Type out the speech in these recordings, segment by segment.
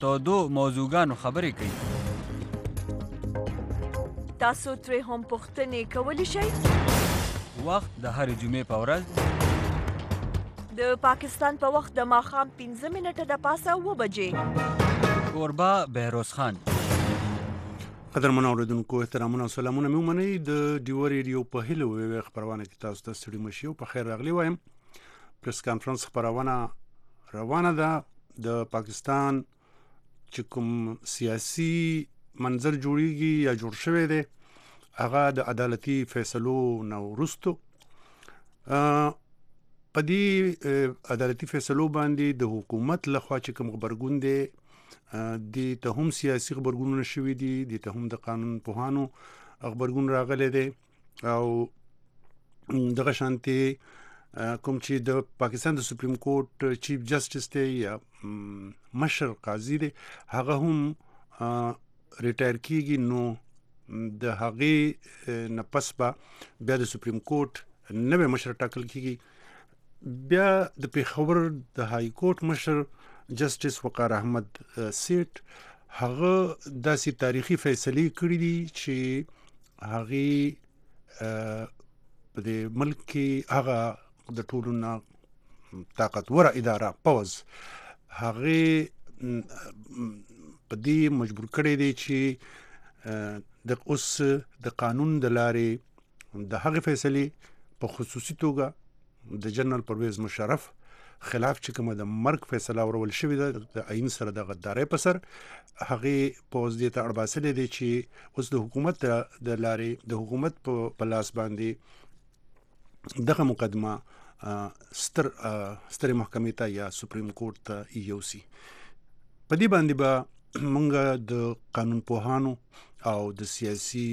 تودو موضوعګانو خبرې کوي. تاسو ترې هم پوښتنې کولی شئ. وخت د هرې جمعې په ورځ د پاکستان په وخت د ماښام 15 منټه د پاسه 7 بجې. کوربه بهروز خان. قدرمن اوریدونکو احترامونه او سلامونه مې ومنئ. د ډیو ریډیو په هیله ویوې خبرونه کې تاسو ته ستړي مشي او په خیر راغلی وایم. پریس کانفرنس خبرونه روانه ده. د پاکستان چې کوم سیاسي منظر جوړیږي یا جوړ شوی دی هغه د عدالتي فیصلو نه وروسته په دې عدالتي فیصلو باندې د حکومت لخوا چې کوم خبرګون دی د ته هم سیاسي خبرګونونه شوي دي، د ته هم د قانون پوهانو خبرګون راغلی دی او دغه شانتي کوم چې د پاکستان د سپریم کورټ چیف جسټس دی یا مشر قاضي دی هغه هم ریټایر کیږي. نو د هغې نه پس به بیا د سپریم کورټ نوی مشر ټاکل کیږي. بیا د پېښور د های کورټ مشر جسټس وقار احمد سیټ هغه داسې تاریخي فیصلې کړي دي چې هغې په دې ملک کې هغه د ټولو نه طاقتوره اداره پوز هغې په دې مجبور کړی دی چې د اوس د قانون د لارې د هغې فیصلې په خصوصي توګه د جنرال پرویز مشرف خلاف چې کومه د مرګ فیصله ورول شوې ده د عین سره د غدارۍ په سر هغې پوز دې ته اړباسلی دی چې اوس د حکومت د لارې د حکومت په لاس باندې دغه مقدمه سترې محکمې ته یا سپریم کورټ ته یوسي. په دې باندې به مونږ د قانون پوهانو او د سیاسي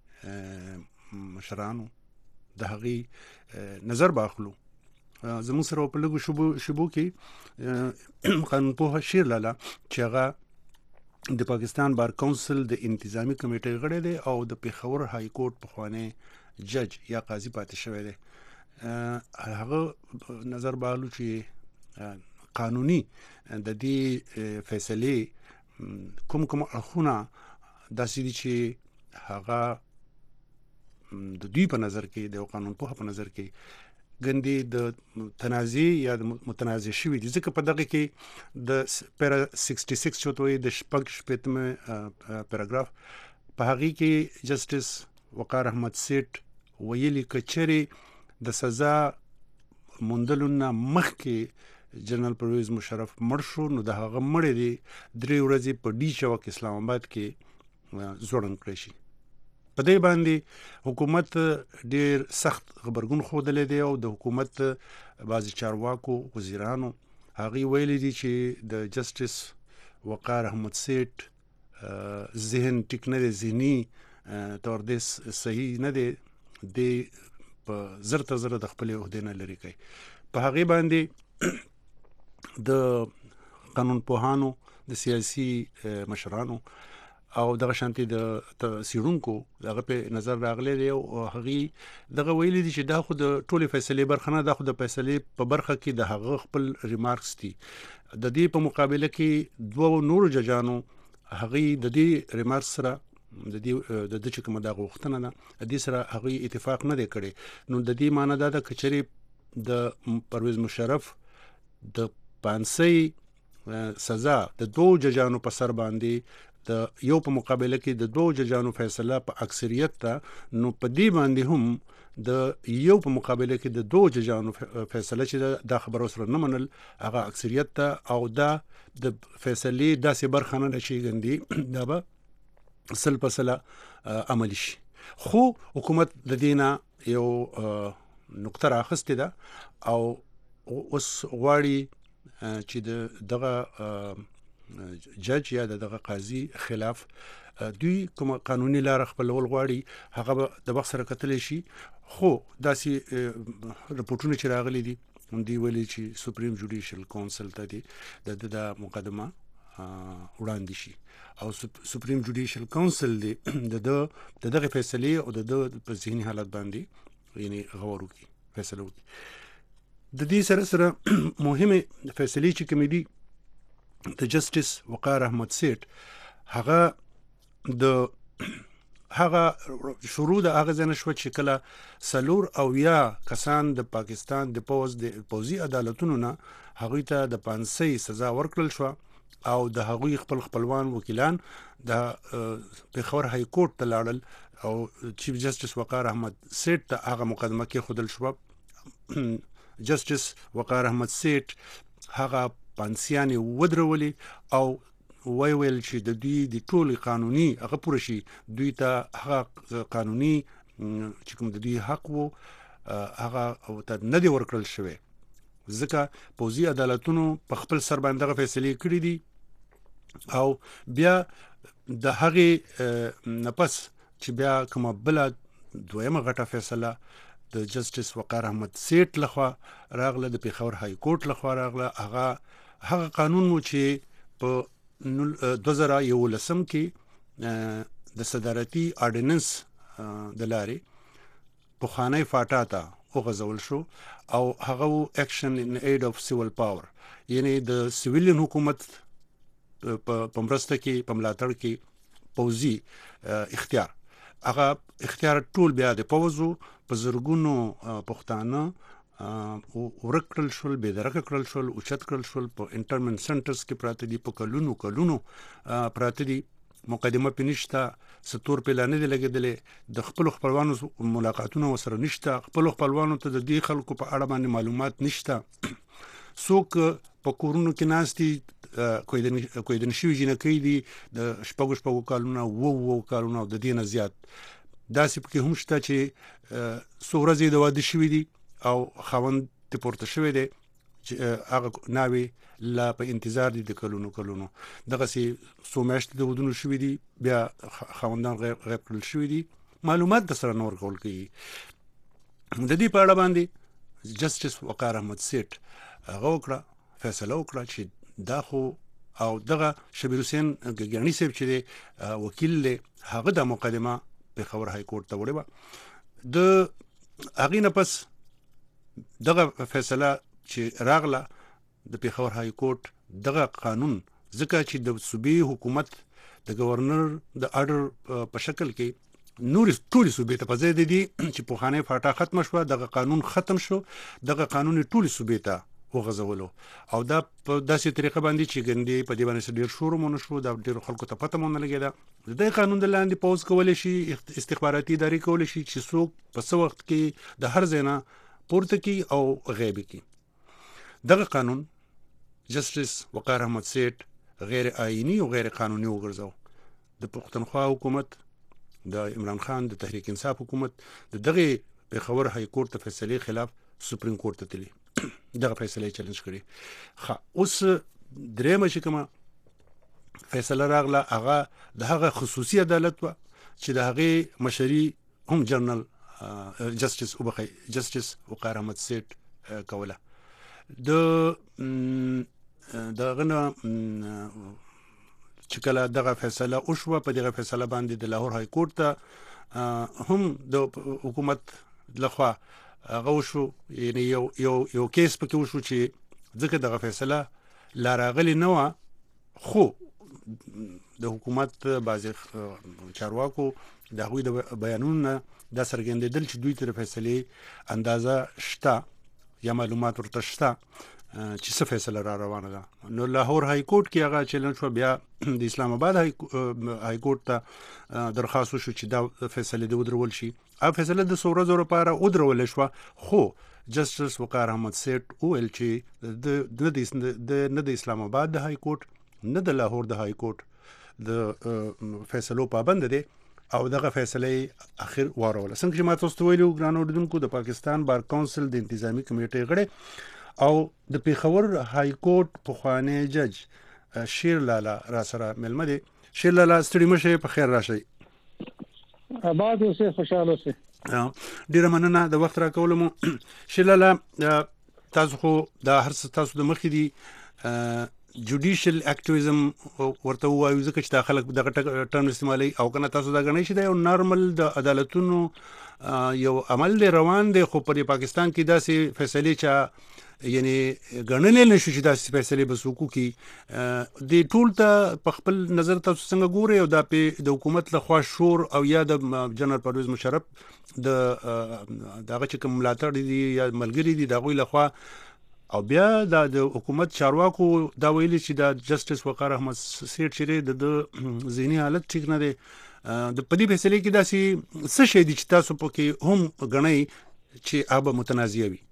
مشرانو د هغې نظر باخلو. زموږ سره په لږو شبو کې قانون پوه شیر لالا چې هغه د پاکستان بار کونسل د انتظامی کمیټې غړی دی او د پېښور های کورټ پخوانی جج یا قاضي پاتې شوی دی. هغه نظر باخلو چې قانوني د دې فیصلې کوم اخونه داسې دي چې هغه د دوی په نظر کې د قانون پوه په نظر کې ګندې د تنازع یا د متنازع شوي دي. ځکه په دغه کې د پیرا 66 چوتوي د شپږم پیراګراف په هغې کې جسټس وقار احمد سیټ ویلي کچري د سزا موندلو نه مخکې جنرال پرویز مشرف مړ شو نو د هغه مړی دی 3 ورځې په ډي چوک اسلام آباد کې زوړند کړی شي. په دې باندې حکومت ډیر سخت خبرګون ښودلی دی او د حکومت بعضې چارواکو وزیرانو هغې ویلي دي چې د جسټس وقار احمد سیټ ذهن ټیک نه دی، ذهني طور دی صحیح نه دی، دی په زر ته زره د خپلې عهدې نه لرې کوي. په هغې باندې د قانون پوهانو د سیاسي مشرانو او دغه شانتي د څېړونکو دغه په نظر راغلی دی او هغې دغه ویلي دي چې دا خو د ټولې فیصلې برخه نه، دا خو د فیصلې په برخه کې د هغه خپل ریمارکس دي. د دې په مقابله کې 2 نورو ججانو هغې د دې ریمارکس سره د دې چې کومه دا غوښتنه ده د دې سره هغې اتفاق نه دی کړی. نو د دې معنی دا ده که چېرې د پرویز مشرف د پانسۍ سزا د 2 ججانو په سر باندې د یو په مقابله کې د 2 ججانو فیصله په اکثریت ته، نو په دې باندې هم د یو په مقابله کې د 2 ججانو فیصله چې دا خبره سره نه منل هغه اکثریت ته او دا د فیصلې داسې برخه نه ده چې ګندي دا به سل په سله عملی شي. خو حکومت د دې نه یو نقطه راخستې ده او اوس غواړي چې دغه جج یا دغه قاضي خلاف دوی کوم قانوني لار خپلول غواړي هغه د وخت سره کتلی شي. خو داسې رپورټونه چې راغلي دي دوی ویلي چې سپریم جوډیشل کونسل ته د مقدمه وړاندې شي او سپریم جوډیشل کونسل دی دغه فیصلې او د په ذهني حالت باندې یعنی غور وکړي، فیصله وکړي. د دې سره مهمه فیصلې چې کومې دي د جسټس وقار احمد سیټ هغه شروع د هغه ځنه شو چې کله سلور او یا کسان د پاکستان د پوزي عدالتونو نه هغه ته د 500 سزا ورکړل شو او د هغوی خپلوان وکیلان د پیښور های کورټ ته لاړل او چیف جسټس وقار احمد سیټ ته هغه مقدمه کې خودل شو. جسټس وقار احمد سیټ هغه پانسیانې ودرولي او ویل چې د دوی د ټول قانوني هغه پوره شي دوی ته هغه قانوني چې کوم د دوی حق وو هغه ته نه دی ورکړل شوی ځکه پوزي عدالتونو په خپل سر باندې فیصله کړې دي او بیا د هغه نفس چې بیا کومه بل دویمه غټه فیصله د جسټس وقار احمد سیټ لخوا راغله د پیښور های کورټ لخوا راغله هغه قانون مو چې په 2011 کې د صدارتي اورډیننس د لارې په خانه فاټا ته وغځول شو او هغه اکشن ان اید اف سیویل پاور یعنی د سیویلین حکومت په مرسته کې په ملاتړ کې پوزي اختیار هغه اختیار ټول بیا د پوزو په زرګونو پښتانه ورکړل شول به درک کړل شول او چت کړل شول په انټرمنټ سنټرز کې پراته دي په کلونو پراته دي مقدمه پینشتا ستور پلان دي لګیدلې د خپلوانو ملاقاتونه وسره نشته خپلوانو ته د دې خلکو په اړه باندې معلومات نشته څوک په کورونو کې ناشتي کوئی د نشوي جنکې دي د شپږ کالونه وو کالونه د دینه زیات داسې پکې هم شته چې سورزي د واده شوی دي او خوند ته پورته شوی دی چې هغه ناوي لا په انتظار دي د کلونو دغه سي سومشت د ودونو شوی دي بیا خوندان غیر کړل شوی دي معلومات د سره نور کول کوي د دې په اړه باندې جسټس وقار احمد سیټ هغه وکړه فیصله وکړه چې دا خو او دغه شبیر حسین ګګانی صاحب چې وکیل له هغه د مقدمه په خبر های کورټ ته وړي د هغه نه پس دغه فیصله چې راغله د پیښور های کورټ دغه قانون ځکه چې د صوبې حکومت د گورنر د اورډر په شکل کې نور ټول صوبې ته پځې دي چې په خانه فاټا ختم شو دغه قانون ختم شو دغه قانون ټول صوبې ته وغځولو او دا په داسې طریقه باندې چې ګندې په دې باندې ډیر شور مونږ شو دا ډیر خلکو ته پته مونږ لګیدا د قانون د لاندې پوز کول شي استخباراتي ادارې کول شي چې څوک په څو وخت کې د هر ځای پورته کی او غیبی کی دغه قانون جسټس وقار احمد سیټ غیر آئینی او غیر قانوني وګرځاو د پښتونخوا حکومت د عمران خان د تحریک انصاف حکومت دغه پیښور های کورټ ته فیصله خلاف سپریم کورټ ته تللی دغه فیصله چیلنج کړي اوس درېمه چې کومه فیصله راغله هغه د هغه خصوصي عدالت و چې د هغه مشري هم جنرال جسټس وقار احمد سیټ کوله دغه چې کله دغه فیصله او شو په دغه فیصله باندې د لاهور های کورټ ته هم د حکومت لخوا هغه شو یعنی یو کیس پکې وشو چې ځکه دغه فیصله لا راغلی نه و خو د حکومت بعضی چارواکو د هغوی د بیانونو د سرګندېدل چې دوی تر فیصله اندازه شته یا معلومات ورته شته چې څه فیصله را روانه ده نو لاهور های کورټ کې هغه چیلنج شو بیا د اسلام آباد های کورټ ته درخواست وشو چې دا فیصله د ودرول شي او فیصله د سورزو لپاره ودرول شو خو جسټس وقار احمد سیټ ویل چې د اسلام آباد د های کورټ نه د لاهور د های کورټ د فیصلو پابند دي او دغه فیصله اخر واروله څنګه چې ما تاسو ته ویلو ګران اوریدونکو د پاکستان بار کونسل د انتظامی کمیټې غړي او د پیښور های کورټ پخوانی جج شیر لالا را سره ملمه دي شیر لالا ستړي مشه په خیر راشي آباد اوسه خوشاله اوسه ډیره مننه د وخت را کولم شیر لالا تاسو خو د هر څه تاسو د مخې دي جوډیشل اکټیویزم ورته وایو ځکه چې داخله دغه ټرم استعمالي او کنه تاسو دا غنئ چې دا یو نارمل د عدالتونو یو عمل دی روان دی خو په پاکستان کې داسې فیصله چې یعنی ګڼلې نشو چې دا فیصله به سوکو کی د ټول ته په خپل نظر تاسو څنګه ګوري او دا په د حکومت لخوا شور او یا د جنرال پرویز مشرف د دغه چې کوم ملاتړ دي یا ملګری دي دغه لخوا او بیا د حکومت چارواکو دا ویلي چې دا جسټس وقار احمد سیټ چې د ذهني حالت ټیک نه دی د پدې فیصله کې داسې څه شي دي چې تاسو پکې هم غنئ چې هغه متنازعه وي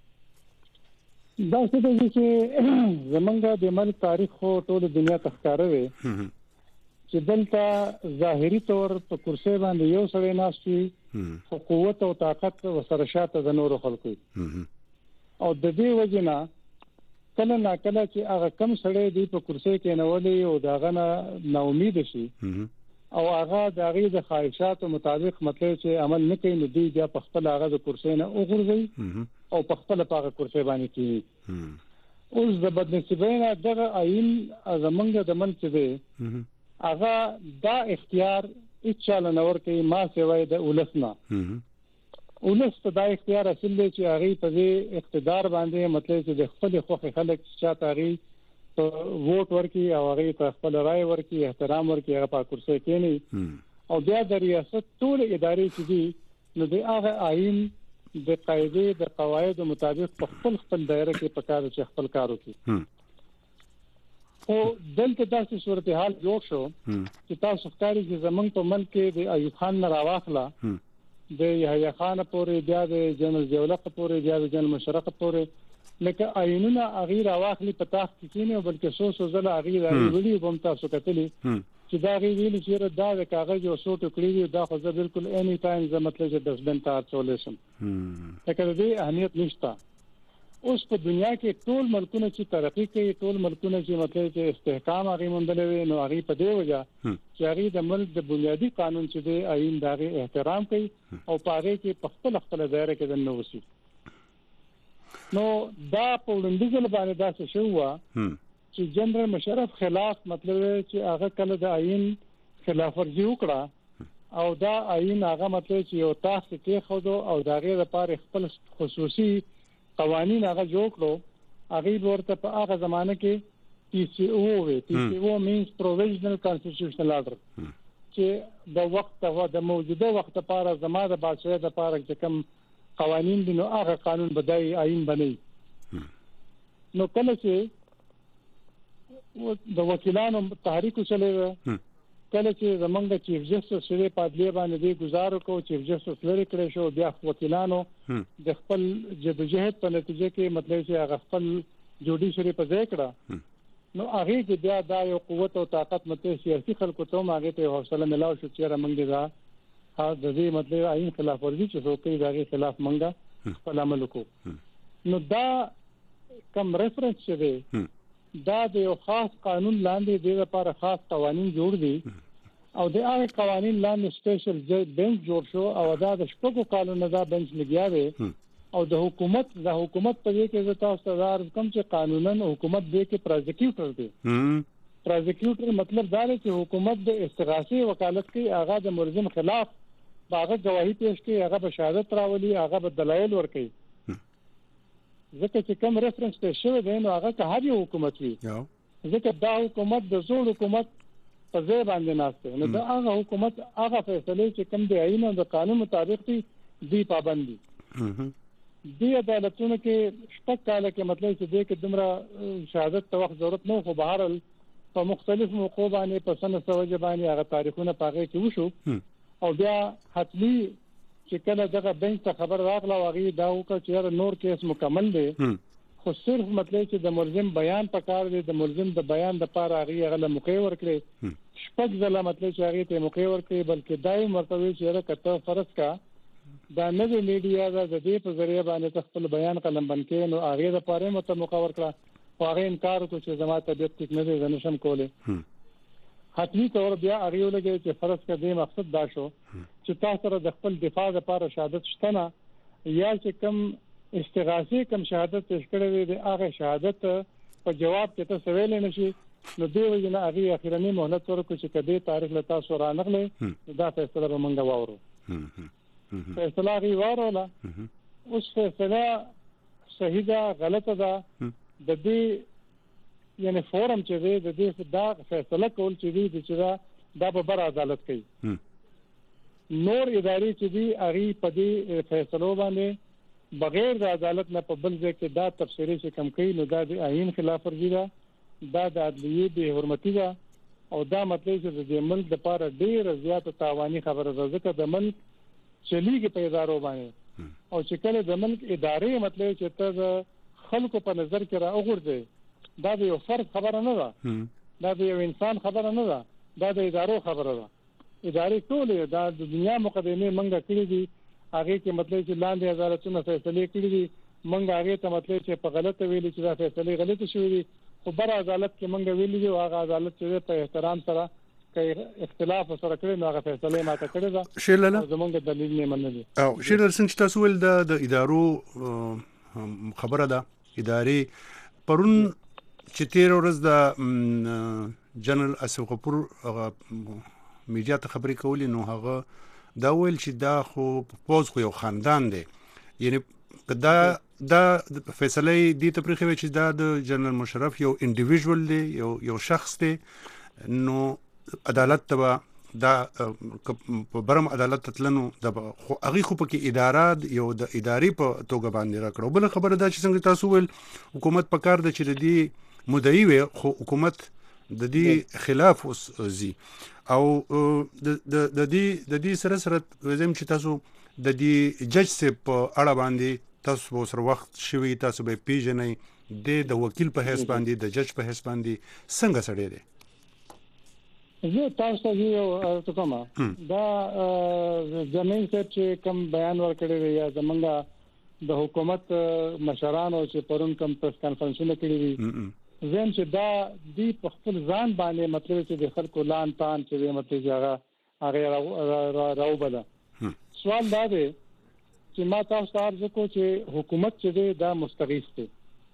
دا څه دي چې زمونږ د ملک تاریخ خو ټول دنیا ته ښکاره وي چې دلته ظاهري تور په کرسي باندې یو سړی ناست وي خو قوت او طاقت وسره شاته د نورو خلکو او د دې وجنه کله نا کله چې هغه کم سړی دی په کرسي کې نولې او داغه نه امید شي او هغه د هغه د خواهشاتو مطابق مطلب چې عمل نه کوي نو دی بیا په خپل هغه د کرسي نه وګرځي او په خپل هغه کرسي باندې کې اوس د بدنصیبینه دغه عین زمونږ د ملک دی هغه دا اختیار اچاله نور کوي ما سوای د ولسنا ولس ته دا اختیار اصل دی چې هغه په دې اقتدار باندې مطلب چې د خپل خوخه خلک چې تاغي ووټ ورکي او هغه ته خپل رائے ورکي احترام ورکي هغه په کرسي کې نه او بیا د ریاست ټول ادارې چې دي نو د هغه عین د قاعده د قواعد مطابق په خپل دایره کې پکاره چې خپل کار وکړي او دلته داسې صورتحال جوړ شو چې تاسو ښکاری چې زمونږ په ملک کې د ایوب خان نه راواخله د یحیی خان پورې بیا د جنرال ضیاءالله پورې بیا د جنرال مشرف پورې لکه عینونه اغیر واخلي په تاخ کې نه بلکې سو زله اغیر ویلي کوم تاسو کتلی چې دا غي ویلي چې دا د کاغذ او سو ټکړي دي دا خو بالکل اني ټایم زه مطلب چې دسبن ته اچولسم لکه دې اهمیت نشته اوس په دنیا کې ټول ملکونه چې ترقی کوي ټول ملکونه چې مطلب چې استحکام هغه مندلوي نو هغه په دې وجه چې هغه د ملک د بنیادی قانون چې دی عین دغه احترام کوي او پاره کې په خپل دایره کې د نووسی نو دا په وړاندیز باندې دا څه شو چې جنرال مشرف خلاف مطلب چې هغه کله د عین خلاف ورزي وکړه او دا عین هغه مطلب چې یو تاسو کې خو او دغه لپاره خپل خصوصي قوانين هغه جوړ کړو هغه ورته په هغه زمانه کې PCO وي PCO means provisional constitutional order چې د وخت او د موجوده وخت لپاره زماده بادشاہ د لپاره چې کوم قوانين دي نو هغه قانون بدای عین بنئ نو کله چې د وکیلانو تحریک چلے کله چې زمونږ چیف جسټس سره پادلی باندې دی گزار کو چیف جسټس لري کړی شو بیا وکیلانو د خپل جدوجہد په نتیجه کې مطلب چې هغه خپل جوډیشري په ځای کړه نو هغه کې بیا دا یو قوت او طاقت مته سیاسي خلکو ته هغه ته حوصله ملاو شو چې رمنګ دا د دې مطلب عین خلاف ورزي چې څوک یې دغه خلاف منګه خپل عمل وکړو نو دا کم ریفرنس شوی دا د یو خاص قانون لاندې د لپاره خاص قوانين جوړ دي او د هغه قوانين لاندې سپیشل بنچ جوړ شو او دا د شپږو کالو نه دا بنچ لګیا دی او د حکومت په دې کې تاسو ته کوم چې قانونا حکومت دې کې پروزیکیوټر دی پروزیکیوټر مطلب دا دی چې حکومت د استغاثي وکالت کوي هغه د ملزم خلاف هغه گواهی پیش کوي هغه به شهادت راولي هغه به دلایل ورکړي ځکه چې کوم ریفرنس ته شوی دی نو هغه که هر یو حکومت وي ځکه دا حکومت د زوړ حکومت په ځای باندې ناشته نو دا هغه حکومت هغه فیصله چې کوم دی عین او د قانون مطابق دی پابندي دی عدالتونو کې شپږ کال کې مطلب چې دې کې دمره شهادت ته وخت ضرورت نه خو بهر په مختلف موقع باندې په سن سوجه باندې هغه تاریخونه پاغه کې وشو او بیا حتمی چې کله دغه بنچ ته خبر راغله واغې دا وکړه چې نور کیس مکمل دی خو صرف مطلب چې د ملزم بیان پکار دی د ملزم د بیان د پاره هغه غل موقع ورکړي شپږ ځله مطلب چې هغه ته موقع ورکړي بلکې دای مرتبه چې هغه کته فرض کا دا نوې میډیا د دې په ذریعہ باندې خپل بیان قلم بنکې نو هغه د پاره مت موقع ورکړه هغه انکار وکړ چې زما طبيعت ټیک نه دی زنشم کوله حتمی طور بیا هغه لګي چې فرض کړي مقصد دا شو چې تاسو سره د خپل دفاع لپاره شهادت شته نه یا چې کم استغاثي کم شهادت پیش کړی دی هغه شهادت په جواب کې ته سوال نشي نو دی وینه هغه اخیرنی مهلت ورکړي چې کدی تاریخ له تاسو رانغله دا فیصله به مونږ واورو فیصله غي وارولا اوس فیصله صحیح ده غلطه ده د دې یعنی فورم چې دی د دې دا فیصله کول چې دی چې دا به بر عدالت کوي نور ادارې چې دی هغه په دې فیصلو باندې بغیر د عدالت نه په بل ځای کې دا تفسیری چې کم کوي نو دا د آئین خلاف ورزي ده دا د عدلیې بې حرمتي ده او دا مطلب چې د ملک د لپاره ډېر زیات تاواني خبره ده ځکه د ملک چلیږي په ادارو باندې او چې کله د ملک ادارې مطلب چې ته خلکو په نظر کې راوغورځي دا د یو فرد خبره نه ده دا د یو انسان خبره نه ده دا د ادارو خبره ده ادارې ټول دا د دنیا مقدمه منګه کړې دي هغه کې مطلب چې لاندې عدالتونو فیصله کړې دي منګه هغه ته مطلب چې په غلطه ویلي چې دا فیصله غلطه شوې دي خو بر عدالت کې منګه ویلي دي او هغه عدالت چې په احترام سره کې اختلاف سره کړی نو هغه فیصله ماته کړې ده شیرلاله زمونږ دلیل نه منل او شیرلاله څنګه تاسو ول د ادارو خبره ده ادارې پرون چې تیر ورځ د جنرال اسف غفور میډیا ته خبرې کولې نو هغه دا ویل چې دا خو پوز خو یو خاندان دی یعنی دا فیصله دي ته پرخوي چې دا د جنرال مشرف یو انډیویډوال دی یو شخص دی نو عدالت ته دا په برم عدالت تلنو د خو هغه خو پکې اداره یو د ادارې په توګه باندې راکړو بل خبره دا چې څنګه تاسو ول حکومت په کار د چې دی مدعي وي خو حکومت د دې خلاف وزي او د دې سره زم چې تاسو د دې جج سه په اړه باندې تاسو سره وخت شوي تاسو به پیژنئ د وکیل په حساب باندې د جج په حساب باندې څنګه سړی دی زه تاسو ته یو کوم دا زمين چې کوم بیان ورکړی دی یا زمونږه د حکومت مشرانو چې پرون کوم پریس کانفرنسونه کړی دي زم چې دا دی په خپل ځان باندې مطلب چې د خلکو لان تان چې مطلب هغه راو بده سوال دا دی چې ما تاسو ته عرض وکړ چې حکومت چې دا مستغیث دی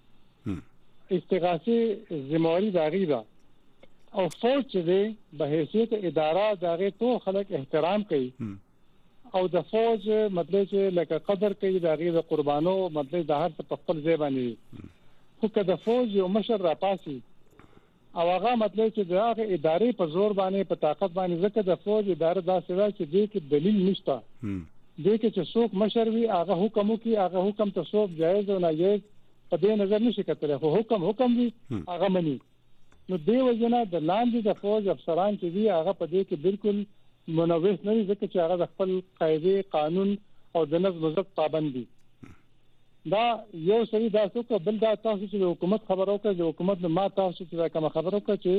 استغاثه ذمہواری داغي ده او فوج چې به حیثیت اداره داغه تو خلک احترام کوي او د فوج مطلب چې لکه قدر کوي داغه د قربانو مطلب د هر څه په خپل ځای باندې خو که د فوج یو مشر را پاسي او هغه مطلب چې داغه ادارې په زور باندې په طاقت باندې ځکه د فوج اداره داسې ده چې دې کې دلیل نشته دې کې چې څوک مشر وي هغه حکم کوي هغه حکم ته څوک جایز او ناجایز په دې نظر نشي کتلی خو حکم وي هغه مني نو دی وجنه د لاندې د فوج افسران چې دی هغه په دې کې بالکل منوس نه دي ځکه چې هغه د خپل قاعده قانون او د نظم ضبط پابند دي دا یو سړي دا څوک بل دا تاسو چې حکومت خبرو کوي د حکومت نه ما تاسو چې کوم خبرو کوي چې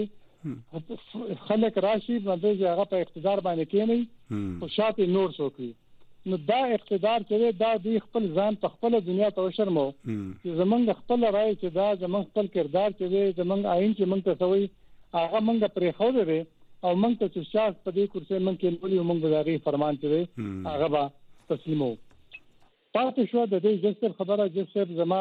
خلک راشي باندې هغه په اقتدار باندې کېني او شاته نور څوک نو دا اقتدار چې دا دی خپل ځان په خپل دنیا ته شرمو چې زمونږ خپل رائے چې دا زمونږ خپل کردار چې زمونږ آئین چې مونږ ته سوي هغه مونږ پرې خو دې او مونږ ته چې شاس په دې کورسه مونږ کې ولې مونږ دغه فرمان چې هغه با تسلیمو پاتې شو د دې جسر خبره جسر زما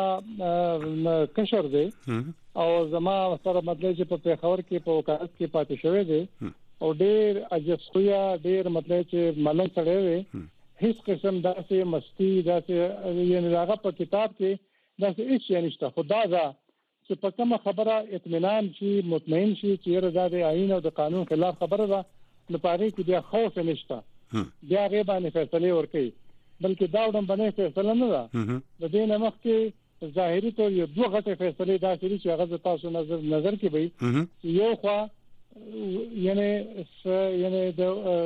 کشر دی او زما سره مطلب چې په پیښور کې په وکالت کې پاتې شوی دی او ډېر اجسخویا ډېر مطلب چې ملنګ سره دی هیڅ قسم داسې مستی داسې یعنی هغه په کتاب کې داسې هیڅ نشته خدا دا چې په کومه خبره اطمینان شي مطمئن شي چې دا د آئین او د قانون خلاف خبره ده نو پاره کې بیا خوف نشته بیا غیبه باندې فیصله ورکړي بلکې دا وډم باندې فیصله نه ده د دې نمخ کې ظاهري تور یو دوه غټه فیصله داسې چې هغه تاسو نظر کې وي یو خوا یعنی د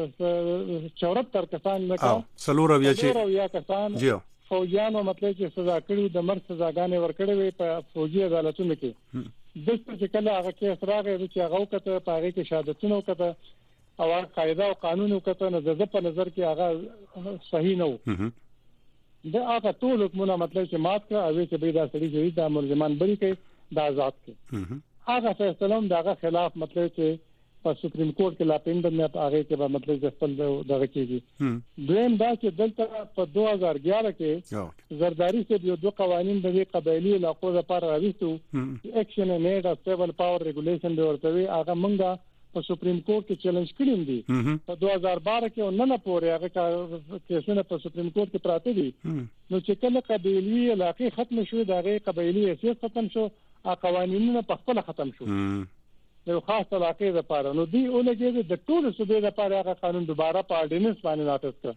74 کسان لکه سلور بیا کسان فوجیانو مطلب چې سزا کړي د مرګ سزاګانې ورکړې وي په فوجي عدالتونو کې دغه چې کله هغه کې اسراغه چې هغه وکړه په هغه کې شهادتونه وکړه او قاعده او قانون وکړه نو د په نظر کې هغه صحیح نه و دا هغه ټول کومه مطلب چې مات کړ او چې به دا سړي چې دا ملزمان بری کې دا آزاد کړ هغه فیصله هم دغه خلاف مطلب چې په سپریم کورټ کې لا پیندل نه هغه کې به مطلب خپل دغه کېږي دویم دا چې دلته په 2011 کې زرداری سے یو دوه قوانين د قبایلی علاقو لپاره راوستو اکشن ان ایډ اف سیول پاور ریګولیشن د ورته هغه مونږه په سپریم کورټ کې چیلنج کړی دي په 2012 کې نن پورې هغه کیسونه په سپریم کورټ کې پراته دي نو چې کله قبایلی علاقې ختم شو دا غي قبایلی حیثیت ختم شو قوانینونه په خپل ختم شو یو خاص علاقې لپاره نو دی اولګي د ټول صوبې لپاره هغه قانون دوباره په اډیننس باندې نافذ کړ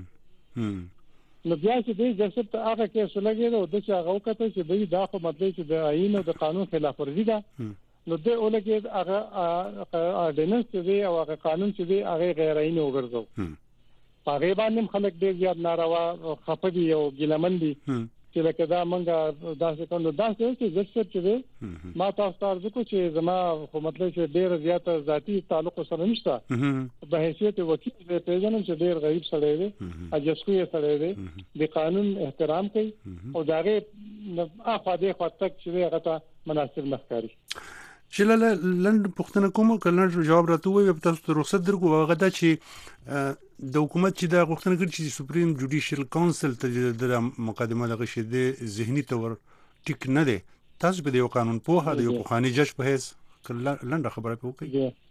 نو بیا چې د جسد ته هغه کې سولګي نو د چې هغه وکړي چې دا خو مطلب چې د آئین او د قانون خلاف ورزي ده نو د اولګي هغه اډیننس چې او هغه قانون چې هغه غیر آئیني وګرځو هغه باندې خلک ډیر زیات ناروا خپدي او ګلمن دي چې لکه دا منګه داسې کوم داسې چې جسد چې ما تاسو ته ځکه چې زما خو مطلب چې ډیر زیات ذاتی تعلق سره نشته په حیثیت وکیل د پیژنم چې ډیر غریب سره دی اجازه سره دی د قانون احترام کوي او داغه اخو د خو تک چې هغه ته مناسب نخکاری شلله لند پښتنه کوم کله جواب راته وي په تاسو ته رخصت درکو هغه دا چې د حکومت چې دا غوښتنه کړې چې سپریم جوډیشل کونسل ته د مقدمه لغه شه د ذهني تور ټیک نه دی تاسو به د قانون په هغه د یو پخوانی جج په هیڅ لنډه خبره کوي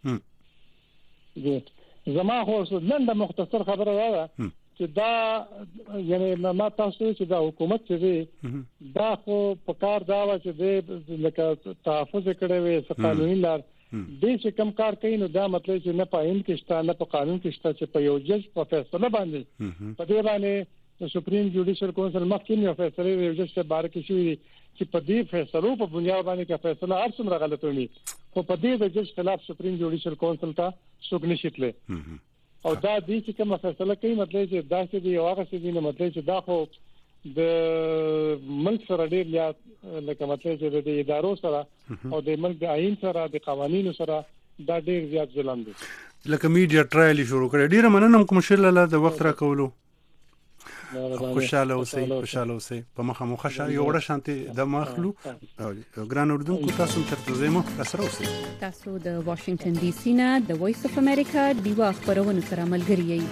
زما خو لنډه مختصر خبره ده چې دا یعنی ما تاسو چې دا حکومت چې دا خو په کار دا و چې لکه تحفظ کړي وي قانوني لار دې چې کم کار کوي نو دا مطلب چې نه په عین کې شته نه په قانون کې شته چې په یو جج په فیصله باندې په دې باندې سپریم جوډیشل کونسل مخکې یو فیصله یو جج ته بار کې شوی چې په دې فیصلو په بنیاد باندې کې فیصله هر څومره غلط ونی خو په دې د جج خلاف سپریم جوډیشل کونسل ته څوک نشیتله او دا دې چې کوم فیصله کوي مطلب چې دا چې دی هغه چې دی نو مطلب چې دا خو د ملک سره ډیر یا لکه مطلب چې د ادارو سره او د ملک د آئین سره د قوانینو سره دا ډیر زیات ظلم دی لکه میډیا ټرایل شروع کړی ډیر مننه کوم شله د وخت را کولو خوشاله اوسئ په مخه مخه یو وړه شانتي د مخلو ګران اردوونکو تاسو چرته زمو سره اوسئ تاسو د واشنگټن ډي سي نه د وایس اف امریکا دیوا خبرونه سره ملګری یې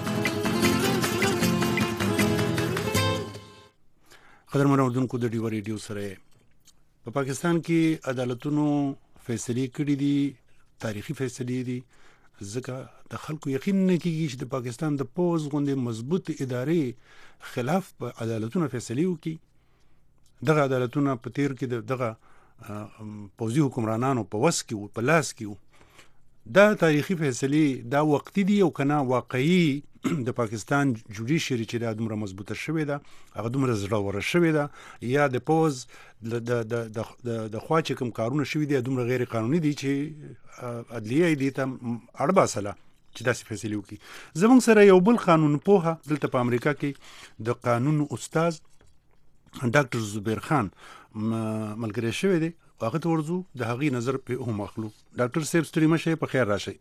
قدرمن اردوونکو د ډیو ریډیو سره په پاکستان کې عدالتونو فیصله کړې دي تاریخي فیصله دي ځکه د خلکو یقین نه کیږي چې د پاکستان د پوز غوندې مضبوط ادارې خلاف په عدالتونو فیصله وکړي دغه عدالتونه په تیر کې دغه پوزي حکمرانانو په وس کې په لاس کې دا تاریخي فیصله دا وقتی دي او کنه واقعي د پاکستان جوډیشری چې د دومره مضبوطه شوې ده هغه دومره زړه شوې ده یا د پوز د خوا چې کوم کارونه شوي دي دومره غیر قانوني دي چې عدلیه دې ته اړبا سره چې داسې فیصله وکړي زموږ سره یو بل قانون پوهه دلته په امریکا کې د قانون استاد ډاکټر زبیر خان ملګری شوی دی هغه ته ورځو د هغې نظر په هم اخلو ډاکټر صاحب ستړي مشه په خیر راشئ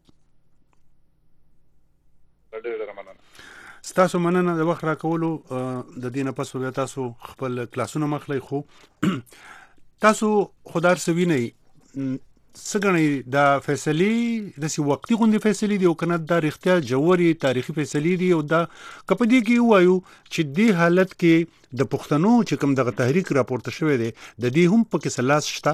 ستاسو مننه د وخت راکولو د دینه پس بیا تاسو خپل کلاسونه مخلي خو تاسو خدای سوي نه څنګه دا فیصله د سی وختي غونډې فیصله دی او کنه دا اختیار جوړي تاریخي فیصله دی او دا کپدې کې وایو چې د حالت کې د پښتنو چې کوم دغه تحریک راپورته شوی دی د دې هم پکې سلاس شته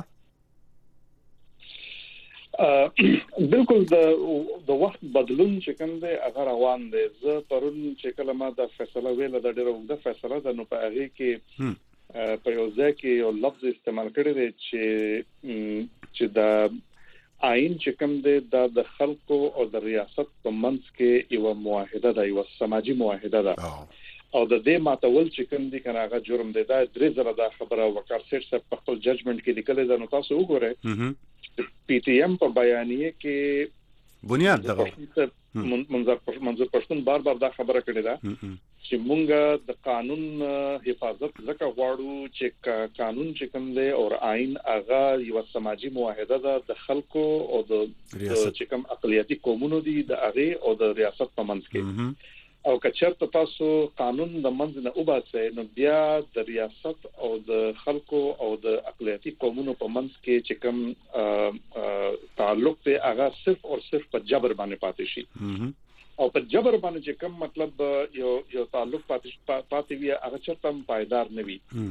بالکل د وخت بدلون چې کوم دی هغه روان دی زه پرون چې کله ما د فیصله ویل د ډیرو د فیصله د نو په هغه کې په یو ځای کې یو لفظ استعمال کړی دی چې د آئین چې کوم دی د خلکو او د ریاست په منځ کې یو معاهده ده یو سماجی معاهده ده او د دې ماتول چې کوم دی کنه هغه جرم دی دا درې زره دا خبره وکړ سیټ په خپل ججمنټ کې لیکل ده نو تاسو وګورئ پی ټی ایم په بیانیه کې بنیاد دغه منظور پښتون بار دا خبره کړې ده چې مونږه د قانون حفاظت ځکه غواړو چې قانون چې کوم دی او آئین هغه یو سماجی معاهده ده د خلکو او د چې کوم اقلیتي قومونو دي د هغه او د ریاست په منځ کې او کچرته تاسو قانون د منځ نه وباسئ نو بیا د ریاست او د خلکو او د اقلیتي قومونو په منځ کې چې کوم تعلق دی هغه صرف او صرف په جبر باندې پاتې شي او په جبر باندې چې کوم مطلب یو تعلق پاتې وي هغه چرته پایدار نه وي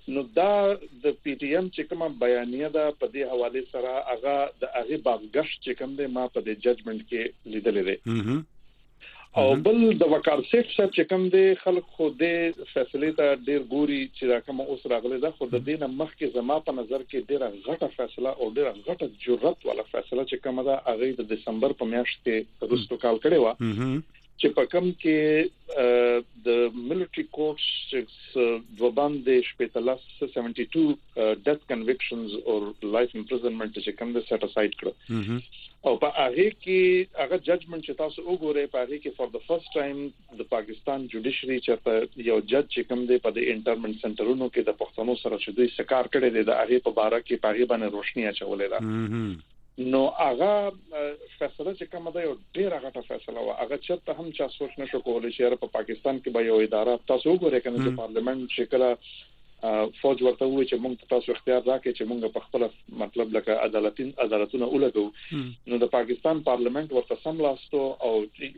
نو دا د پی ټی ایم چې کومه بیانیه ده په دې حواله سره هغه د هغه باغګشت چې کوم دی ما په دې ججمنټ کې لیدلې ده او بل د وقار سیف صاحب چې کوم دی خلک خو دې فیصله ته ډیر ګوري چې دا کوم اوس راغلی ده خو د دې نه مخکې زما په نظر کې ډیره غټه فیصله او ډیره غټه جرأت والا فیصله چې کومه ده هغه د دسمبر په میاشت کې وروسته کال کړی و چې په کوم کې د ملټری کورټس د باندې شپږ 72 ډیث کنویکشنز او لایف امپریزنمنت چې کوم د سیټ اساید کړو او په هغه کې هغه ججمنټ چې تاسو وګورئ په هغه کې فور د فرست ټایم د پاکستان جوډیشري چې یو جج چې کوم دی په د انټرمنټ سنټرونو کې د پښتنو سره چې دوی سکار کړي دي د هغه په باره کې په هغه باندې روشنی اچولې ده نو هغه فیصله چې کومه ده یو ډیره غټه فیصله و هغه چې هم چا سوچ نشو کولای چې په پاکستان کې به یو اداره تاسو وګورئ کنه چې پارلیمنت شکل فوج ورته وایي چې موږ تاسو اختیار راکړي چې موږ په خپل مطلب لکه عدالتونه ولګو نو د پاکستان پارلیمنت ورته سملاستو او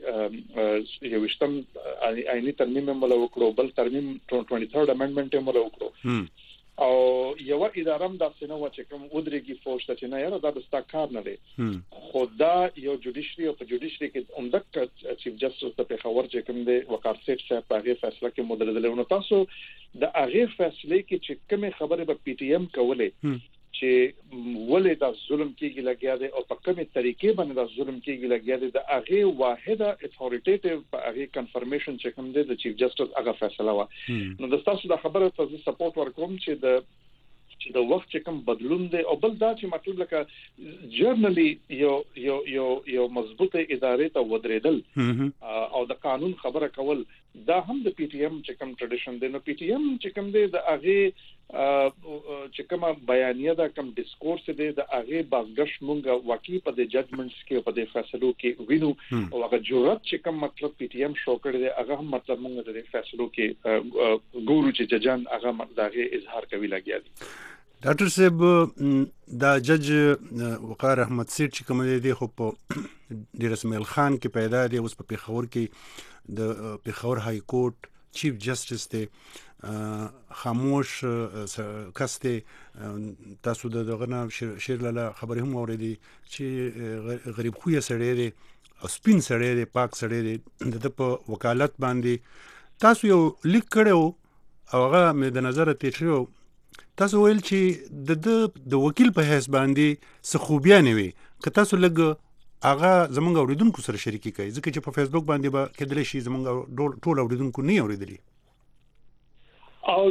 یو وشتم آئینی ترمیم هم وکړو بل ترمیم 23rd امندمنت هم وکړو او یو اداره هم د سينو چې کوم ودرېږي فوج ته چې نه یاره دا د ستا کار نه دی خدا یو جوډیشري او په جوډیشري کې عمدک چیف جسټس ته خبر چې کوم دی وقار سیټ صاحب په هغه فیصله کې مدلل نو تاسو د هغه فیصله کې چې کومه خبره به پی ټی ایم کولې چې ولې دا ظلم کېږي لګیا دی او په کومه طریقې باندې دا ظلم کېږي لګیا دی د هغه واحده اتھارټیټیو په هغه کنفرمیشن چې کوم دی د چیف جسټس هغه فیصله و نو د تاسو د خبره ته سپورټ ورکوم چې د وخت چې کوم بدلون دی او بل دا چې مطلب لکه جرنلی یو مضبوطه ادارې ته ودرېدل او د قانون خبره کول دا هم د پی ټی ایم چې کوم ټریډیشن دی نو پی ټی ایم چې کوم دی د هغه چې کومه بیانیه دا کوم ډیسکورس دی د هغه باغګش مونږه واقعي په د ججمنټس کې په د فیصلو کې وینو او هغه جرأت چې کوم مطلب پی ټی ایم شو کړی دی هغه هم مطلب مونږ د فیصلو کې ګورو چې ججان هغه دغه اظهار کوي لګیا دي ډاکټر صاحب دا جج وقار احمد سیټ چې کوم دی خو په ډیر اسماعیل خان کې پیدا دی اوس په پیښور کې د پیښور های کورټ چیف جسټس دی خاموش کس دی تاسو دغه نه شیر لاله خبرې هم اوریدي چې غریب خوې سړی دی او سپین سړی دی پاک سړی دی د په وکالت باندې تاسو یو لیک کړو او هغه مې د نظر تیر شو تاسو ویل چې د وکیل په حیث باندې څه خوبیانې وي که تاسو لږ هغه زمونږ اوریدونکو سره شریکي کوي ځکه چې په فیسبوک باندې به کېدلی شي زمونږ ټول اوریدونکو نه اوریدلی او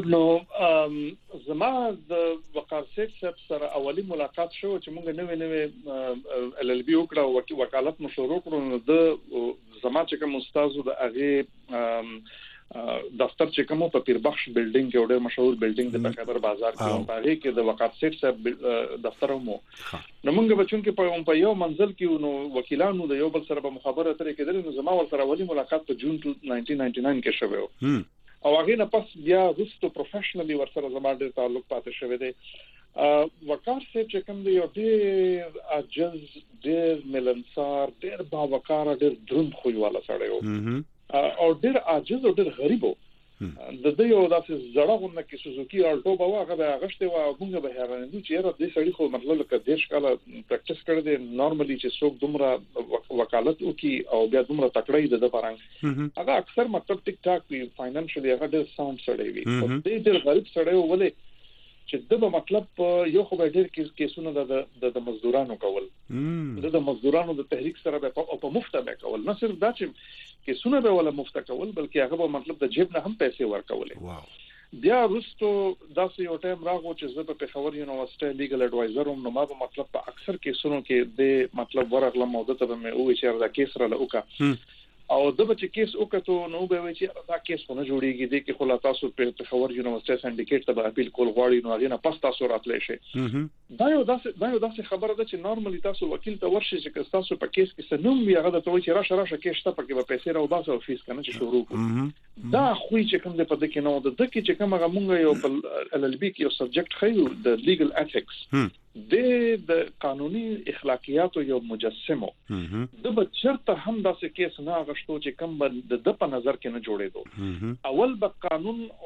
نو زما د وقار سیټ صاحب سره اولی ملاقات شو چې موږ نوې ال ال بي وکړه وکالت مشورو کړو نو د زما چې کوم استادو د هغه دفتر چې کوم په پیربخش بلډینګ کې ډېر مشهور بلډینګ د خبر بازار کې په هغه کې د وقار سیټ صاحب دفتر مو نو موږ بچون کې په یو منزل کې نو وکیلانو د یو بل سره په مخابره ترې کېدل نو زما ور سره اولی ملاقات په جون 1999 کې شوه او هغه نه پس بیا وروسته پروفیشنلی ور سره زما ډېر تعلق پاتې شوی دی وقار سیټ چې کوم دی یو ډېر عجز ډېر ملنسار ډېر با وقار ډېر دروند خوې والا سړی و او ډېر عاجز او ډېر غریب و د دې یو داسې زړه غونډه کې سوزوکی الټو به هغه به غشته و موږ به حیران دي چې یاره دې سړي خو مطلب لکه دیش کاله پریکټیس کړی دی نورمالي چې څوک دومره وکالت وکي او بیا دومره تکړه د پرنګ هغه اکثر مطلب ټیک ټاک وي فاینانشلی هغه ډېر ساوند سړی وي او دې ډېر غریب سړی ولې چې د مطلب یو خو به ډېر کیسونه د مزدورانو کول د مزدورانو د تحریک سره په مفته به کول نه صرف دا چې کیسونه به ولا مفته کول بلکې هغه به مطلب د جیب نه هم پیسې ورکولې بیا وروسته داسې یو ټایم راغو چې زه په پیښور یونیورسيټي لیګل اډوایزر هم نو ما به مطلب په اکثر کیسونو کې د مطلب ورغله موده ته مې وې چې دا کیس را لوکا او د بچ کیس وکړو نو به وی چې دا کیس نه جوړیږي د کې خلا تاسو په پیښور یونیورسيټي سندیکیټ ته به اپیل کول غواړي نو هغه نه پس تاسو راتلې شي دا یو داسې خبره ده چې نورمالي تاسو وکیل ته ورشي چې تاسو په کیس کې سنوم وي هغه ته وایي چې راشه کیس ته پکې به پیسې راو باسه او فیس کنه چې شروع کو دا خو چې کوم د پد کې نو د دکې چې کوم هغه مونږ یو په ال ال بي کې یو سبجیکټ خایو د لیګل ایتھکس د قانوني اخلاقیاتو یو مجسمو د بچرته هم داسې کیس نه غشتو چې کوم د په نظر کې نه جوړېدو اول به قانون او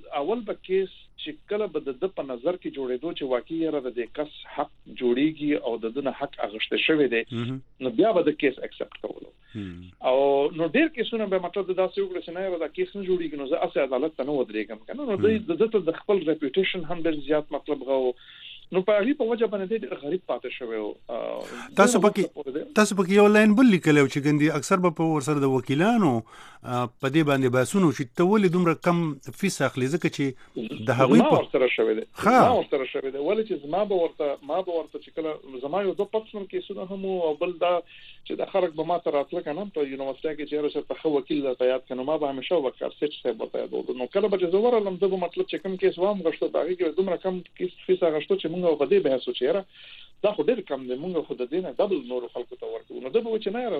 اول به کیس چې کله به د په نظر کې جوړېدو چې واقعي را د کس حق جوړیږي او د دنه حق اغشته شوی دی نو بیا به د کیس اکسپټ کولو او نو ډیر کیسونه به مطلب د داسې وګړي چې نه را د کیس نه جوړیږي نو زه اسه عدالت ته نه ودرېږم کنه نو د خپل ریپیوټیشن هم ډیر زیات مطلب غو نو په هغه په وجه باندې ډېر غریب پاتې شوی او تاسو پکې یو لاین بل لیکلو چې ګندي اکثر به په ورسره د وکیلانو په دې باندې باسونو چې تولې دومره کم فیس اخلي ځکه چې د هغوی په ورسره شوی دی ورسره شوی دی ولې چې ما به ورته چې کله زما یو دوه پرسنل کیسونه هم او بل دا چې د خلک به ما ته راتله کنه په یونیورسيټي کې چې هر څه په وکیل د یاد کنه ما به همیشه وکړ سچ څه به یاد نو کله به زه ورلم دغه مطلب چې کوم کیس وام غشتو باغی کې دومره کم کیس فیس غشتو چې موږ په دې بحث وچیره دا خو ډېر کم دی موږ خو د دینه ډبل نور خلکو ته ورکو نو دغه چې نه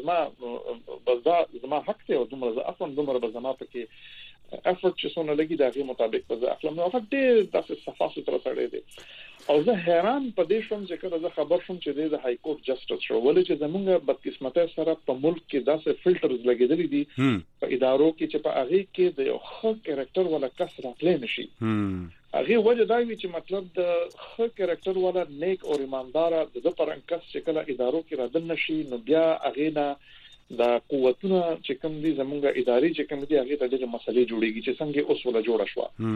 دا زما حق دی او دومره زه اصلا دومره به زما پکې افورت چې څونه لګي دا غي مطابق به زه اخلم نو فقط داسې صفاسو تر سره دی او زه حیران پدې شوم چې کله زه خبر شوم چې د های کورټ جسټس شو ولې چې زمونږ بدقسمتۍ سره په ملک کې داسې فلټرز لګیدلې دي په ادارو کې چې په هغه کې د یو ښه کریکټر ولا کس راتلې نشي هغه وجه دا وی چې مطلب د ښه کریکټر ولا نیک او ایماندار د پرنګ کس چې کله ادارو کې راځل نشي نو بیا هغه نه دا قوتونه چې کوم دي زمونږه اداري چې کوم دي هغه ته د مسلې جوړيږي چې څنګه اوس ولا جوړه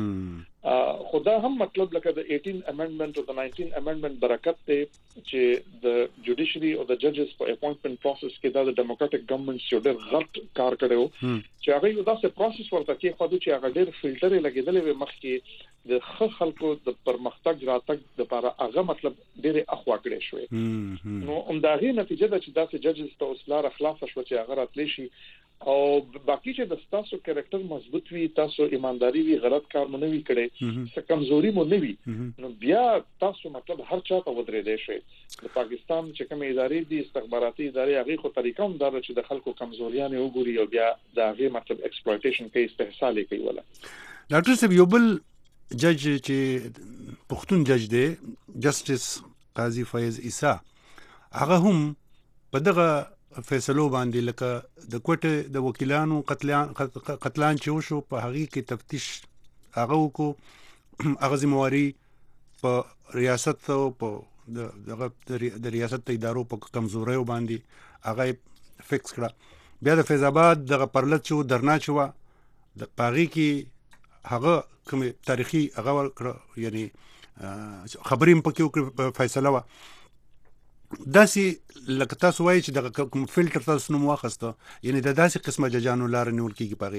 شو خدا هم مطلب لکه د 18 امندمنت او د 19 امندمنت برکت ته چې د جوډیشري او د ججز په اپوینټمنت پروسس کې د ډیموکراټک ګورنمنت یو ډېر غلط کار کړو چې هغه یو داسې پروسس ورته کې خو چې هغه ډېر فلټر لګیدلې و مخکې د خلکو د پرمختګ راتګ د لپاره هغه مطلب ډېر اخوا کړی شوی نو همداغه نتیجه ده چې داسې ججز ته اوسلار خلاف شو چې هغه راتلی شي او باقي چې د تاسو کریکټر مضبوط وي تاسو ایمانداري وي غلط کار مو نه وي کړی څه کمزوري مو نه وي نو بیا تاسو مطلب هر چا ته ودرېدئ شي د پاکستان چې کوم ادارې دي استخباراتي ادارې هغه خو طریقه هم دا چې د خلکو کمزوریان وګوري او بیا دا هغه مطلب ایکسپلویټیشن کوي استحصال کوي ولا ډاکټر صاحب یو بل جج چې پښتون جج دی جسټس قاضي فیض عیسی هغه هم په دغه فیصلو باندې لکه د کوټه د وکیلانو قتلان چې وشو په هغه کې تفتیش هغه کو هغه ذمہواری په ریاست او په د ریاست ادارو په کمزوري باندې هغه فکس کړه بیا د فیض آباد د پرلط شو درنا شو د پاغي کې هغه کوم تاریخي هغه کړ یعنی خبرې په کې فیصله وا داسې لکه تاسو وایي چې د کوم فلټر تاسو نو واخسته یعنی د داسې قسمه ججانو لار نیول کیږي پاره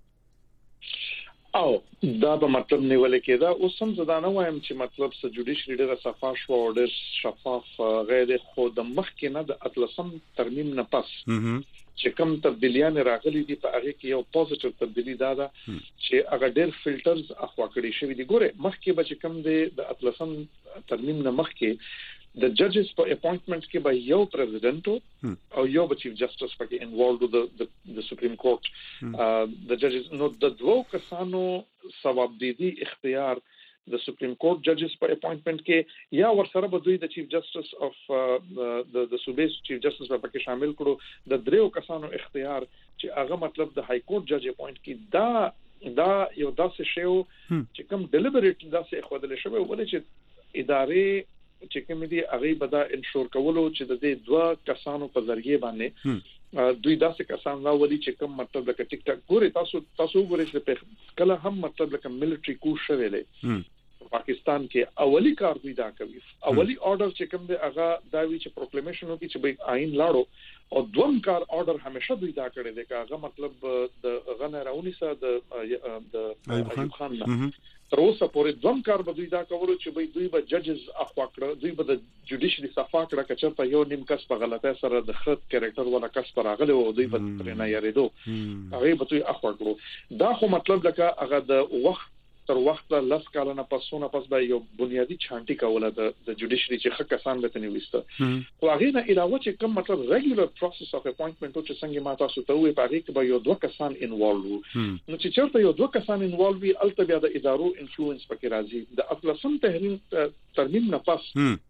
کې او دا به مطلب نیول کېدا اوس هم زدا نه وایم چې مطلب س جوډیشري ډیره صفا شو او ډیر شفاف غیر خود مخ کې نه د اطلسم ترمیم نه پس چې کوم تبدیلیان راغلي دي په هغه کې یو پوزټیو تبدیلی دا ده چې هغه ډیر فلټرز اخوا کړی شوی دي ګوره مخ کې به چې کوم د اطلسم ترمیم نه مخ کې د ججز په اپوینټمنت کې به یو پریزیدنټ او یو چیف جسټس پکې انوالوډ د سپریم کورټ د ججز نو د دوه کسانو ثوابدیدي اختیار د سپریم کورټ ججز په اپوینټمنت کې یا ورسره به دوی د چیف جسټس اف د صوبې چیف جسټس په کې شامل کړو د دریو کسانو اختیار چې هغه مطلب د های کورټ جج اپوینټ کې دا یو داسې شی چې کوم ډیلیبریټ داسې خودل شوی ولې چې ادارې چې کوم دي هغه به دا انشور کولو چې د دې دوه کسانو په ذریعہ باندې دوی داسې کسان راولي چې کوم مطلب لکه ټیک ټاک ګوري تاسو ګوري چې کله هم مطلب لکه ملټری کو شوی دی پاکستان کې اولی کار دوی دا کوي اولی آرډر چې کوم دی هغه دا وی چې پروکلیمیشن وکړي چې به آئین لاړو او دوم کار آرډر همیشه دوی دا کړی دی هغه مطلب د غنه راونیسه د ایوب خان نه تر اوسه پورې دوم کار به دوی دا کولو چې دوی به ججز اخوا کړ دوی به د جوډیشري صفا کړه چې په یو نیم کس په غلطه سره د خط کریکټر ولا کس پر راغلی او دوی به تر نه یریدو هغه به دوی اخوا کړو دا خو مطلب لکه هغه د وخت تر وخت لاس کالونه پسونه پس به یو بنیادی چانټي کوله د جوډیشري چې خه کسان به تنه وسته خو هغه نه علاوه چې کوم مطلب ریګولر پروسس اف اپوینټمنت چې څنګه ما تاسو ته وې په هغه کې به یو دوه کسان انوالو نو چې چېرته یو دوه کسان انوالو وي الته بیا د ادارو انفلوئنس پکې راځي د اطلسم ترمیم نه پس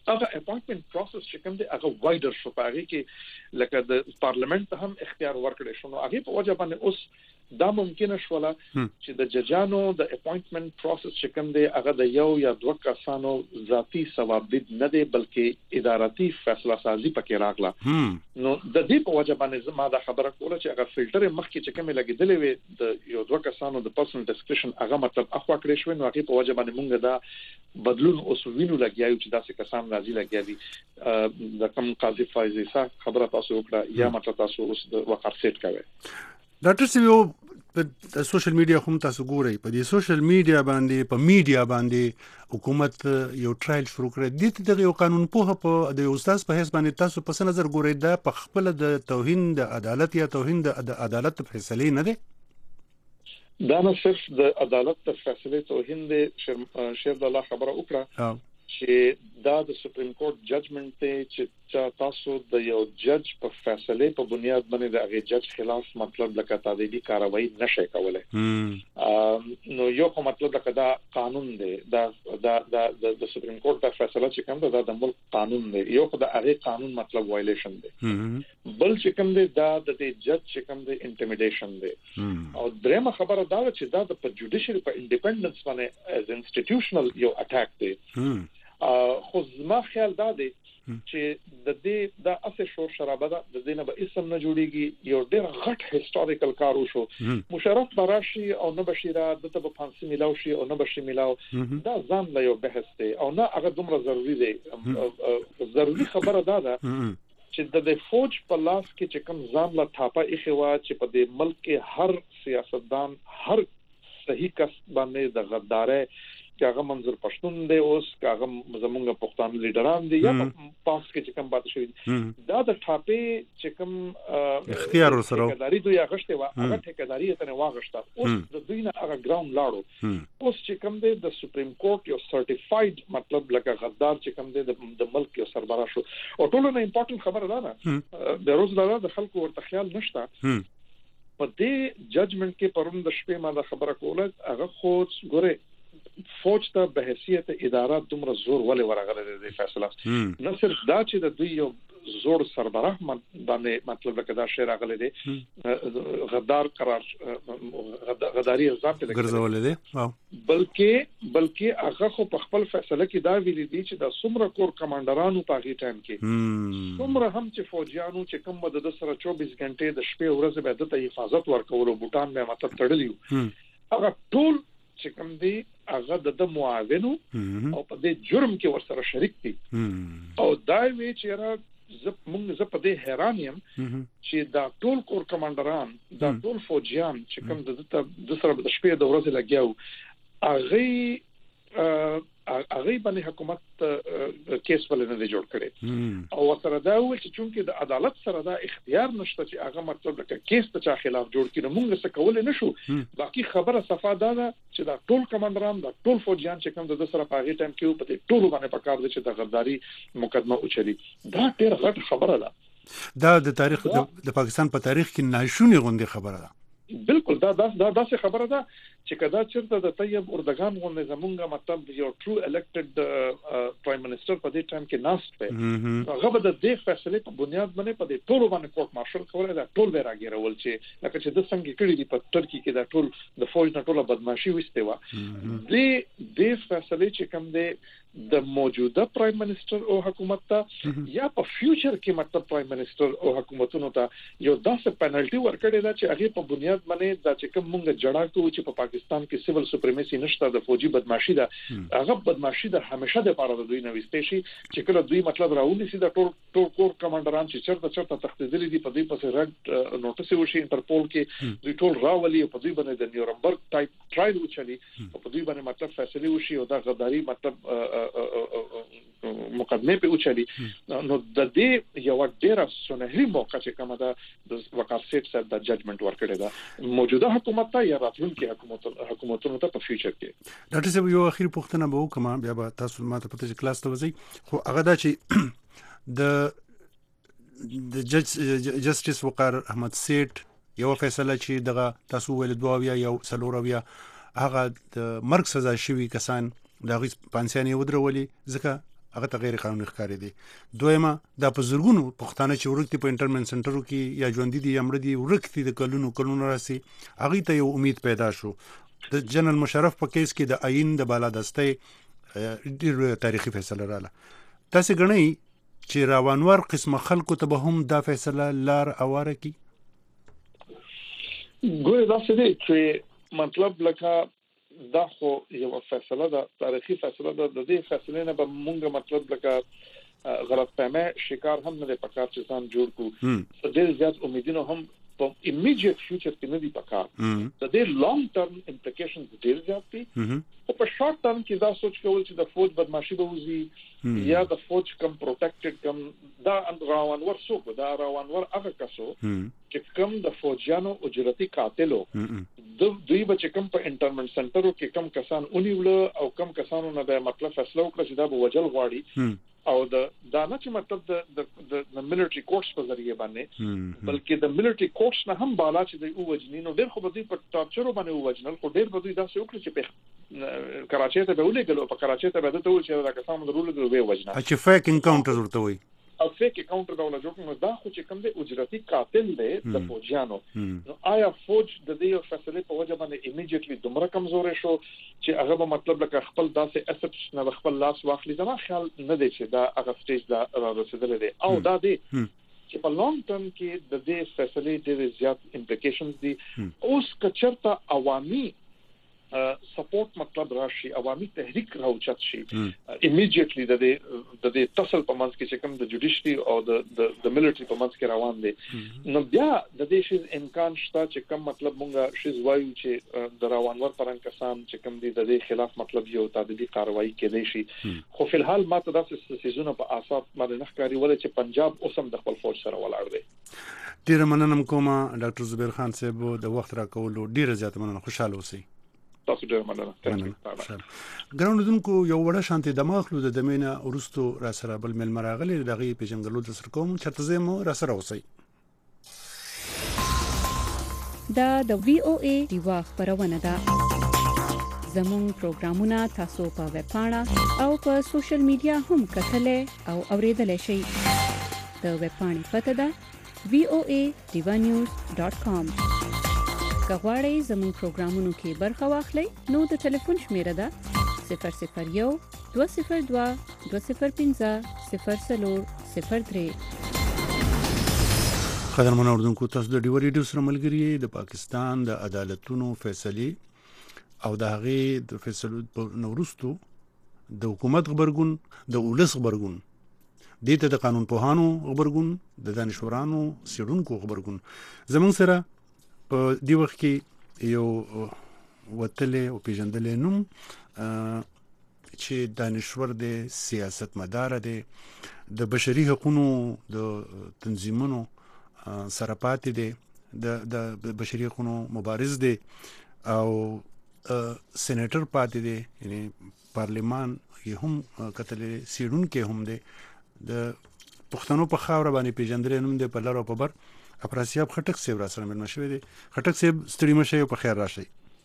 هغه اپاینټمنت پروسس چې کوم دی هغه وایډر شو په هغه کې لکه د پارلیمنت ته هم اختیار ورکړي شو. نو هغه په وجه باندې اوس دا ممکن شوله چې د ججانو د اپاینټمنت پروسس چې کوم دی هغه د یو یا دوه کسانو ذاتی ثوابت نه دی بلکې اداراتي فیصله سازي پکې راغله. نو د دې په وجه باندې ما دا خبره کوله چې هغه فلټر مخکې چې کوم لګیدلې وي د یو دوه کسانو د پرسنل ډسکشن هغه مطلب اخوا کړی شو. نو هغه په وجه باندې مونږ دا بدلون اوس وینو لګیایو چې داسې کسان راځي لګیالي د کوم قاضي فایز عیسی خبره تاسو وکړه یا مطلب تاسو اوس د وقار سیټ کوي. ډاکټر سیو په سوشل میډیا هم تاسو ګورئ په دې سوشل میډیا باندې په میډیا باندې حکومت یو ټرایل شروع کړی د یو قانون په د استاد په حساب باندې تاسو په نظر ګورئ دا په خپل د توهین د عدالت یا توهین د عدالت فیصله نه ده. دا نه صرف د عدالت د فیصله توهین دی. شیر د الله خبره وکړه چې دا د سپریم کورټ ججمنت ته چې تاسو د یو جج په فیصله په بنیاد باندې د هغه جج خلاف مطلب لکه تعدیدي کاروایی نشي کولای. نو یو کوم مطلب لکه دا قانون دی دا د سپریم کورټ په فیصله چې کوم دا د ملک قانون دی یو خو د هغه قانون مطلب وایلیشن دی. بل چې کوم دی دا د جج چې کوم دی انټیمیډیشن دی. او درېمه خبره دا چې دا د جوډیشل په انډیپندنس باندې از انسټیټیوشنل یو اٹیک دی. خو زما خیال دا دی چې د دې د اسه شور شرابه د دې نه به اسم نه جوړیږي. یو ډېر غټ هیستوریکل کار وشو. مشرف براشي او نه بشیره د ته په فانسي ملاو شي او نه بشي ملاو دا ځان له یو بحث دی او نه هغه دومره ضروری دی. ضروری خبره دا ده چې د فوج په لاس کې چې کوم ځان لا تھاپه ایخوا چې په دې ملک کې هر سیاستدان هر صحیح کس باندې د غدارۍ کاغه منظور پښتون دی اوس کاغه زمونږ پښتون لیډران دي یا پاس کې چې کوم بات شوی دا د ټاپې چې کوم اختیار سره ټیکداري دوی اغشته وا هغه ټیکداري ته واغشته اوس د دوی نه هغه ګراوند لاړو. اوس چې کوم دی د سپریم کورټ یو سرټیفاید مطلب لکه غدار چې کوم دی د ملک یو سربراہ شو. او ټول نه امپورټنت خبره ده د روزګار د خلکو ورته خیال نشته. په دې ججمنت کې پرون د شپې ما د خبره کوله هغه خو ګوره فوج ته به حیثیت اداره دومره زور ولې ورغله د فیصله نه صرف دا چې د دوی یو زور سربراہ باندې مطلب لکه دا شی راغلی دی غدار قرار غداری الزام ته ګرځول دي بلکې هغه خو په خپل فیصله کې دا ویلي دي چې د سمره کور کمانډرانو په هغه ټایم کې سمره هم چې فوجیانو چې کوم مدد سره 24 غنټې د شپې ورځې به د حفاظت ورکول او بوتان به مطلب تړلیو هغه ټول چې کوم دی هغه د معاونو او په دې جرم کې ورسره شریک دي. او دا وی چې را زه په دې حیران یم چې دا ټول کور کمانډران دا ټول فوجیان چې کوم د سره د شپې د ورځې لګیاو هغه باندې حکومت کیس ولې نه جوړ کړي او سره دا وایي چې چونکې د عدالت سره دا اختیار نشته چې هغه مطلب لکه کیس ته چا خلاف جوړ کړي موږ څه کول نه شو. باقي خبره صفه ده چې دا ټول کمانډران دا ټول فوجیان چې کوم د سره په هغه ټایم کې په ټول باندې پکار دي چې د غداري مقدمه اوچري. دا ډېر غټ خبره ده. دا د تاریخ د پاکستان په تاریخ کې ناشونی غونډه خبره ده. بالکل دا څه خبره ده چې کدا چیرته د طیب اردوغان غونډه زمونږه مطلب یو ټرو الیکټډ پرایم منسٹر په دې ټایم کې ناست و هغه به د دې فیصله په بنیاد باندې په دې ټول باندې کورټ مارشل کولای دا ټول به راګیرول چې لکه چې د څنګه کړي دي په ترکی کې دا ټول د فوج نه ټول بدمعشي وسته و دې فیصله چې کوم دی د موجوده پرایم منسٹر او حکومت ته یا په فیوچر کې مطلب پرایم منسٹر او حکومتونو ته یو داسې پینالټي ورکړي دا چې هغه په بنیاد باندې دا چې کوم مونږ جړا کوو چې په پاکستان کې سیول سپریمیسي نشته د فوجي بدمعشي ده هغه بدمعشي د همیشه د لپاره د دوی نوښتې شي چې کله دوی مطلب راولي سي د ټول کور کمانډران چې چرته تختیدلي دي په دې پسې رد نوټس وشي انټرپول کې دوی ټول راولي په دوی باندې د نیورنبرګ ټایپ ټرایل وچلي په دوی باندې مطلب فیصله وشي او دا غداري مطلب مقدمه په اوچالي. نو د دې یو ډېر سنهري موقع چې کومه ده د وقار سیټ سره د ججمنت ورکړی ده موجوده حکومت ته یا راتلونکي حکومتونو ته په فیوچر کې. ډاکټر صاحب یو اخیر پوښتنه به وکم بیا به تاسو ماته پته کلاس ته وځي خو هغه دا چې د جسټس وقار احمد سیټ یو فیصله چې دغه تاسو ویل دوه یا سلورویا هغه د مرګ سزا شوی کسان دا غي پانسیانه ودرولي ځکه هغه ته غیر قانوني ښکاري دي. دویمه دا په زرګونو پښتانه چې ورکتي په انټرمنټ سنټرو کې یا ژوندۍ دي یا مړه دي ورکتي د کلونو راسي هغه ته یو امید پیدا شو. د جنرال مشرف په کیس کې د آئین د بالادستۍ ډېر تاریخي فیصله رااله. تاسو غنئ چې راوانور قسمه خلکو ته به هم دا فیصله لار اواره کی؟ ګوره دا څه دی چې مطلب لکه دا خو یو فیصله ده، تاریخي فیصله ده. د دې فیصلې نه به مونږ مطلب لکه غلط فهمه شکار هم نه پکار چې ځان جوړ کو. ډېر زیات امیدونه هم په ایمیډیټ فیوچر کې نه دي پکار. د دې لانګ ټرم امپلیکیشنز ډېر زیات دي. او په شارټ ټرم کې دا سوچ کول چې د فوج بدمعشي به وزي یا د فوج کم پروټیکټډ کم دا راوانور څوک دا راوانور هغه کسو چې کم د فوجیانو اجرتي قاتلو دوی به چې کم په انټرمنټ سنټرو کې کم کسان اونیول او کم کسانو نه به مطلب فیصله وکړه چې دا به وجل غواړي او دا نه چې مطلب د ملټري کورټس په ذریعہ باندې بلکې د ملټري کورټس نه هم بالا چې دوی وجنینو ډېر خو به دوی په ټارچرو باندې وجنل خو ډېر به دوی داسې وکړي چې په کراچۍ ته به ولېږلو په کراچۍ ته به د ټول چې دا کسان درول د وی وجنه چې فیک انکاونټر ورته وي او فیک انکاونټر دا ولا جوړ نو دا خو چې کوم د اجرتي قاتل دی د فوجیانو نو آیا فوج د دې فیصله په وجه باندې ایمیډیټلی دومره کمزورې شو چې هغه به مطلب لکه خپل داسې اسپس نه خپل لاس واخلي دا خیال نه دی چې دا هغه سټیج دا رسیدلې دی او دا دی چې په لانګ ټرم کې د دې فیصلې ډېر زیات امپلیکیشنز دي. اوس کچرته عوامي سپورټ مطلب راشي عوامي تحریک راوچت شي ایمیډیټلی د دې تصل په منځ کې چې کوم د جوډیشري او د ملټري په منځ کې روان دي نو بیا د دې شی امکان شته چې کوم مطلب مونږه شی وایو چې د روانور پران کسان چې کوم دي د دې خلاف مطلب یو تعدیدي کاروایی کېدای شي خو په الحال ماته داسې سيزونه په اساس باندې نه ښکاري ولې چې پنجاب اوسم د خپل فوج سره ولاړ دی. ډیر مننه کوم ډاکټر زبیر خان صاحب د وخت راکولو ډیر زیات مننه خوشاله اوسئ. تاسو ډیر مننه. ګراوندونکو یو وړه شانتي دماغلو د دمینه ورستو را سره بل مل مراغلي دغه پیژنګلو د سر کوم چرته زمو را سره اوسئ. دا د وی او ای دیوا خبرونه ده. زموږ پروګرامونه تاسو په ویب پاڼه او په سوشل میډیا هم کتلې او اوریدلې شئ. د ویب پاڼې پته ده voanews.com. کغواړئ زموږ پروګرامونو کې برخه واخلئ نو د ټلیفون شمیره ده 001 202 205 0403. قدرمن اوردونکو تاسو د ډیو ریډیو سره ملګری د پاکستان د عدالتونو فیصله او د هغه د فیصلو نورستو د حکومت خبرګون د ولس خبرګون دته د قانون پوهانو خبرګون د دانشورانو سیډونکو خبرګون زمون سره په دی وخت کې یو وتلې او پیژندلې نوم چې دانشور دی سیاست مدار دی د بشري حقوقو د تنظیمونو سرپاتې دی د بشري حقوقو مبارز دی او سېنیټر پاتې دی یعنی پارلیمان یې هم کتلې سیډون کې هم دی د پښتنو په خاور باندې پیژندلې نوم دی په لار او په بر افراسیاب خټک صاحب را سره ملما شوی دی. خټک صاحب ستړي مشه په خیر راشي.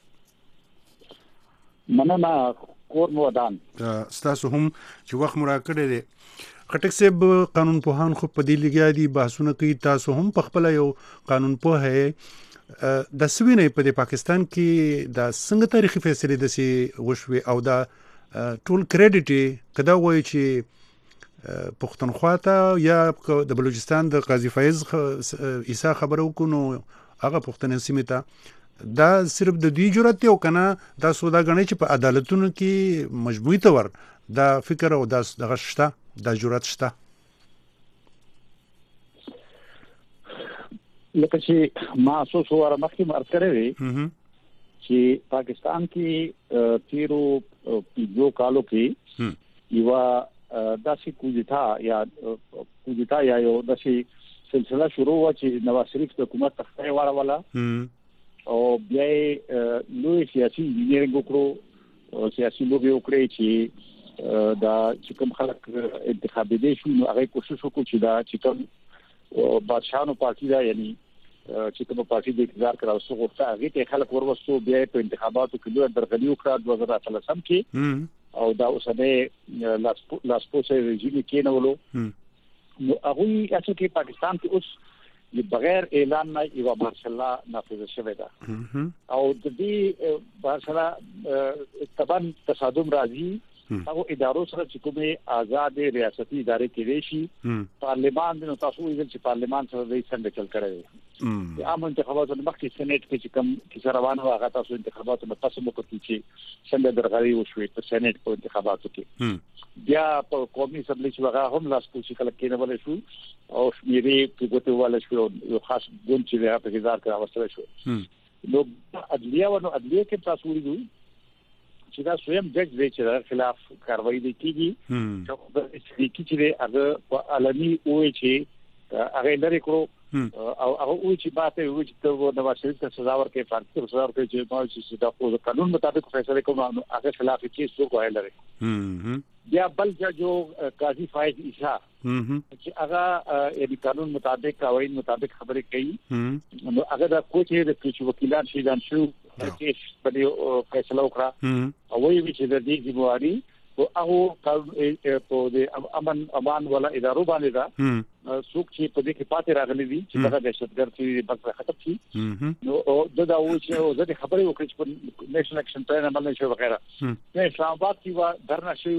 مننه کور مو ودان تاسو هم چې وخت مو راکړی دی. خټک صاحب قانون پوهان خو په دې لګیا دي بحثونه کوي تاسو هم په خپل یو قانون پوه د سوینې په پاکستان کې د څنګه تاریخي فیصله د سي وشوي او دا ټول کریډټ کدا وایي چې پښتونخوا ته یا د بلوچستان د قاضي فایز عیسی خبرو کو نو هغه پښتون سیمه ته دا صرف د دوی جرأت یو کنه دا سودا غنی چې په عدالتونو کې مجموعي تور دا فکر او دا دغه شته دا جرأت شته لکه چې ما اساس وره مخکې مرګ کړی چې پاکستان کې تیرو پیجو کالو کې یو داسې کوجتا یا یو داسې سلسله شروع و چې نواز شریف د حکومت تخته واړه او بیا لوی سیاسي انجینرینګ وکړو سیاسي لوبي وکړي چې دا چې کوم خلک انتخابي دي شو هغه کوشش وکړي چې دا چې کوم بادشاہانو پارټي دا یعنی چې کوم پارټي د اقتدار کراو څو غوښته هغه ته خلک وروستو بیا په انتخاباتو کې دوه درغلي وکړه 2013 کې او دا اوسنه لاسپوسه رژیم کې نه ولو نو هغه اصل کې پاکستان کې اوس بغیر اعلان نه یو مارشل نافذ شوی دا او د دې مارشل تبان تصادم راځي او ادارو سره چې کومه آزاد ریاستي ادارې کې شي پارلیمان د تاسو ویل چې پارلیمان سره د څنګه چل کړی دی عام انتخاباتو مخکې سېنات کې چې کوم کیسه روانه هغه تاسو انتخاباتو په تاسو مو کوي چې څنګه درغلي وشوي په سېنات په انتخاباتو کې بیا په قومي اسمبلی چې هغه هم لاس پوښي کله کې نه ولې شو او شمیرې په ګوتو والا شو یو خاص ګون چې هغه په ځار کې راوستل شو نو عدلیه کې تاسو ویلو چې دا سویم جج دی چې خلاف کاروایی دي کیږي چې هغه په عالمي وې چې هغه لري کړو او هغه وې چې باته وې چې ته د واشنطن ته سزا ورکړي فارسی سزا ورکړي چې ما چې دا په قانون مطابق فیصله کوم هغه خلاف کې څه کوي لري بیا بل جو قاضي فائز عیسی چې هغه د قانون مطابق قوانین مطابق خبرې کوي نو هغه د کوچې د کچ وکیلان شي ځان شو کیس په فیصله وکړه او وی چې د دې ذمہواری او هغه په د امان ولا ادارو باندې دا څوک چې په دې کې پاتې راغلي دي چې دا دهشتګرد چې بس ختم شي نو دا و چې د خبرې وکړي چې په نېشنل اکشن پلان عمل نشي وغیرہ نه اسلام آباد کې و درنه شوی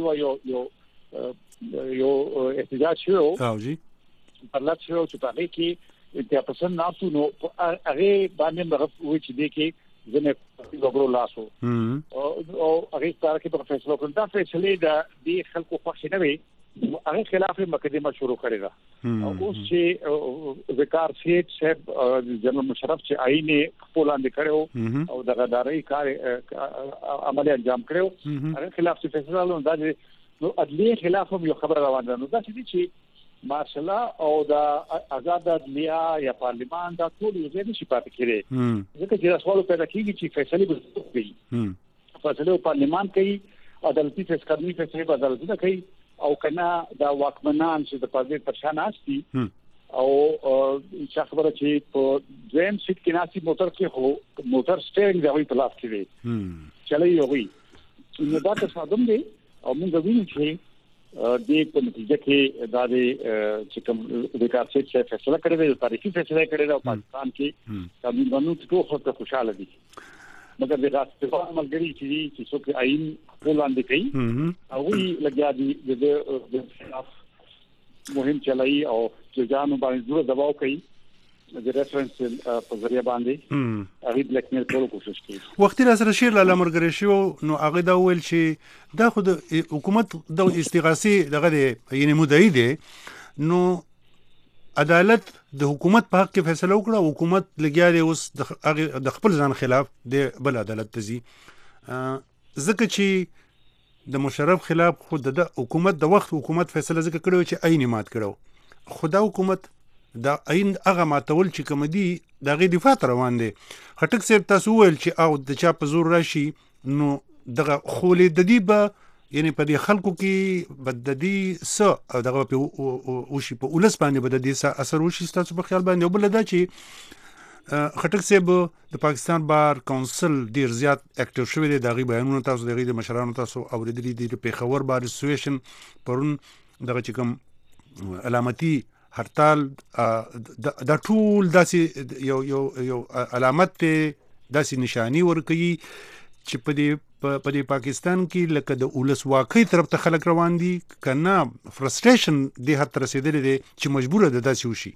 و یو احتجاج شو او جی په لات شو چې په دې کې د پسند ناسو نو هغه باندې مرغ و چې دې کې زنه وګړو لاسو او هغه ستاره کې په فیصله کړل دا فیصله د خلکو خوښ نه وي هغه خلاف مقدمه شروع کړی دا او اوس چې وقار سیټ صاحب جنرال مشرف چې آئین خپل اند کړو او د غداري کار عمل انجام کړو هغه خلاف فیصله لون دا نو عدلیه خلاف هم یو خبر روانه نو دا چې ماشاءالله او دا آزاد عدلیه یا پارلیمان دا ټول یو ځای نشي پاتې کېږي ځکه چې سوال پیدا کیږي چې فیصله به کوي فیصله پارلیمان کوي عدالتي فیصله به عدالت کوي او کنا دا واکمنان چې د پازې پرشان آستی او چې خبره چې په دویم سیټ کې ناسي موټر کې هو موټر سټیرینګ دی په لاس کې دی چلای یوي نو دا تصادم دی او موږ وینو چې د په نتیجه کې دا چې کوم د کار څخه فیصله کړی دی تاریخي فیصله کړی دی او پاکستان کې قانون باندې ټول خلک خوشاله دي مګر د راستي عملګری چې څوک آئین وړاندې کوي او وی لګیا دي د خلاف مهم چلای او ځانو باندې زور دباو کوي د ریفرنس په ذریعہ باندې هغه بلیک میل کولو کوشش کوي وختي را سره شیر لاله مرګري شو نو هغه دا ویل چې دا خو د حکومت د استغاثي دغه یعنی مدعي دي نو عدالت د حکومت په حق کې فیصله وکړه حکومت لګیا دی اوس د خپل ځان خلاف د بل عدالت تزي ځکه چې د مشرف خلاف خود د حکومت د وخت حکومت فیصله ځکه کړو چې عین مات کړو خدا حکومت دا عین هغه ماتول چې کوم دي د غي دفاع روان دي خټک صاحب تاسو ویل چې او د چا په زور راشي نو دغه خولې د دې به یعنی په دې خلکو کې بددي س او دغه په او شي په ولس باندې بددي س اثر وشي تاسو په خیال باندې بل دا چې خټک صاحب د پاکستان بار کونسل ډیر زیات اکټیو شوی دی دغه بیانونه تاسو دغه مشرانو تاسو اوریدلي دي په خبر بار سویشن پرون دغه چې کوم علامتي هرتال دا ټول داسې یو علامت داسې نشانی ورکوي چې په دې پاکستان کې لکه د ولسواکۍ طرف ته خلک روان دي کنه فرستریشن د حد رسیدلې دي چې مجبور ده داسې وشي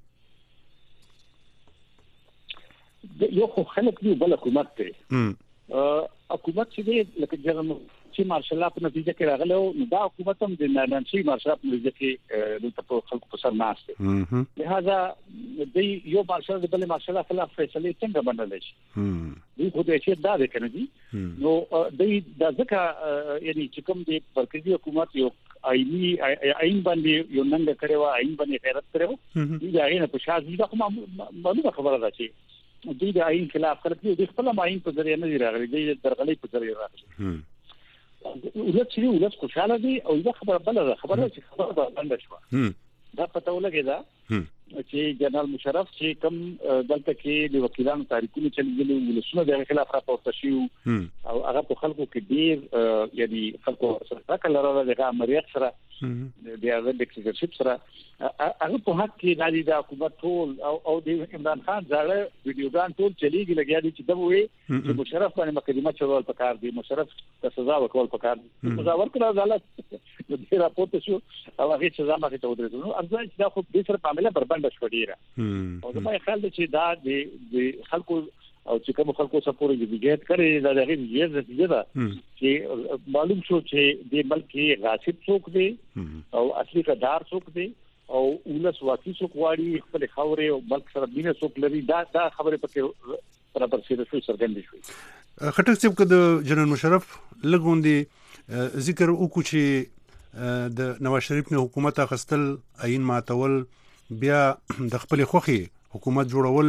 یو خو خلک دی بل حکومت ته حکومت چې لکه جرم چې مارشال په نتیجه کې راغلو نو دا حکومت هم د نانسي مارشال په نتیجه کې د تاسو خلکو په سر ناشته لہذا د یو مارشال د بل مارشال خلاف فیصله څنګه باندې شي دوی خو د شي دا د کنه نو د ځکه یعنی چې کوم د مرکزی حکومت یو آئین باندې یو ننګ کړو آئین باندې غیرت کړو دوی دا نه په شاذ دا کومه معلومه خبره ده چې دوی د آئین خلاف کړی دوی خپل آئین په ذریعہ نه راغلي دوی درغلي په ذریعہ راغلي ولڅ خوشاله دي او دا خبره بل ده خبره چې خبره باندې شو دا پته ولګی دا چې جنرال مشرف چې کوم دلته کې د وکیلانو تاریخونه چلیږي ولسونه د خلاف راپورته شي او هغه په خلکو کې ډیر یعنی خلکو سره کله راځي د امریت سره د هغه د ډیکټیټرشپ سره هغه په حق کې د حکومت ټول او د عمران خان ځاله ویډیوګان ټول چلیږي لګیا دي چې دغه وي چې مشرف باندې مقدمه چول پکار دي مشرف ته سزا ورکول پکار دي سزا ورکړه عدالت د راپورته شو او هغه سزا مخې ته ودرېږي نو ارزه چې دا خو د سره معاملې بربنده شو ډیره او دا په خیال چې دا د خلکو او چې کوم خلکو سپورټ دی جهاد کړي دا د غیر نتیجه ده چې معلوم شو چې د ملک غاصب څوک دی او اصلي قدار څوک دی او ولس واقعي څوک واړي خپل خاورې او ملک سره بینه څوک لري دا خبره پکې برابر شي څرګند شي خټک صاحب کده جنرال مشرف لګوندي ذکر وکړو چې د نواز شریف نه حکومت اخستل عین ماتول بیا د خپل خوخي حکومت جوړول